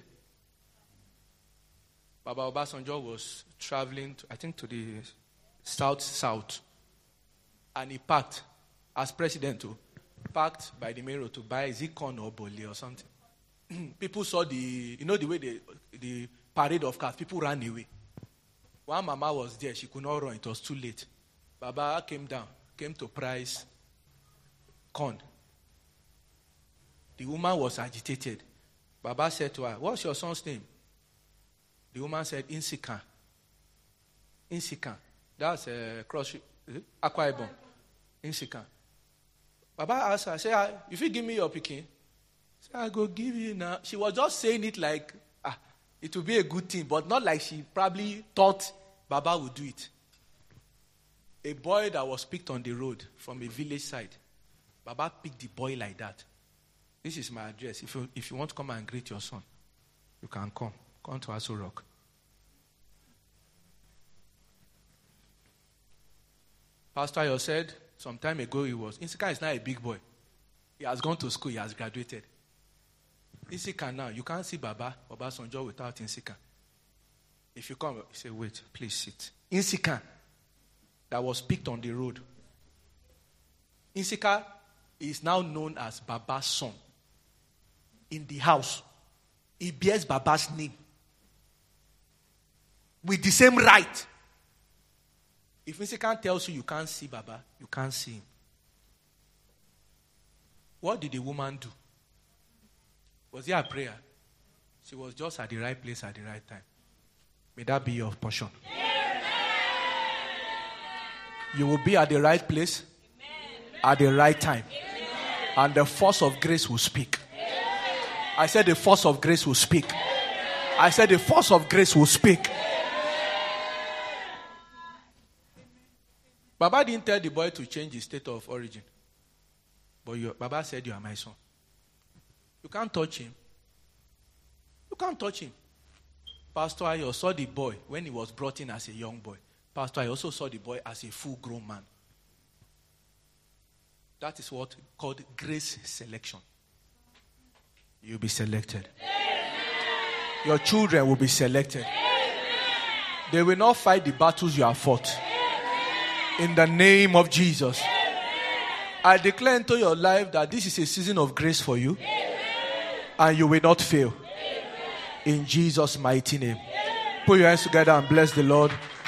Baba Obasanjo was traveling, to, I think, to the south-south. And he parked, as president, too, parked by the main road to buy Zikon or Boli or something. People saw the, you know the way the, the parade of cars, people ran away. One mama was there, she could not run, it was too late. Baba came down, came to price corn. The woman was agitated. Baba said to her, what's your son's name? The woman said, Insika. Insika. That's a cross, Akwa Ibom. Insika. Baba asked her, say, if you give me your pikin, say, I go give you now. She was just saying it like, ah, it will be a good thing, but not like she probably thought Baba would do it. A boy that was picked on the road from a village side, Baba picked the boy like that. This is my address. If you, if you want to come and greet your son, you can come. Come to Aso Rock. Pastor Ayo said some time ago he was, Insika is not a big boy. He has gone to school, he has graduated. Insika now, you can't see Baba, Obasanjo without Insika. If you come, you say, wait, please sit. Insika, that was picked on the road. Insika is now known as Baba's son. In the house, he bears Baba's name. With the same right. If Insika tells you you can't see Baba, you can't see him. What did the woman do? Was it a prayer? She was just at the right place at the right time. May that be your portion. Amen. You will be at the right place, amen, at the right time. Amen. And the force of grace will speak. Amen. I said the force of grace will speak. Amen. I said the force of grace will speak. Amen. Baba didn't tell the boy to change his state of origin. But your, Baba said, you are my son. You can't touch him. You can't touch him. Pastor, I also saw the boy when he was brought in as a young boy. Pastor, I also saw the boy as a full-grown man. That is what called grace selection. You'll be selected. Amen. Your children will be selected. Amen. They will not fight the battles you have fought. Amen. In the name of Jesus. Amen. I declare into your life that this is a season of grace for you. Amen. And you will not fail. Amen. In Jesus' mighty name. Amen. Put your hands together and bless the Lord.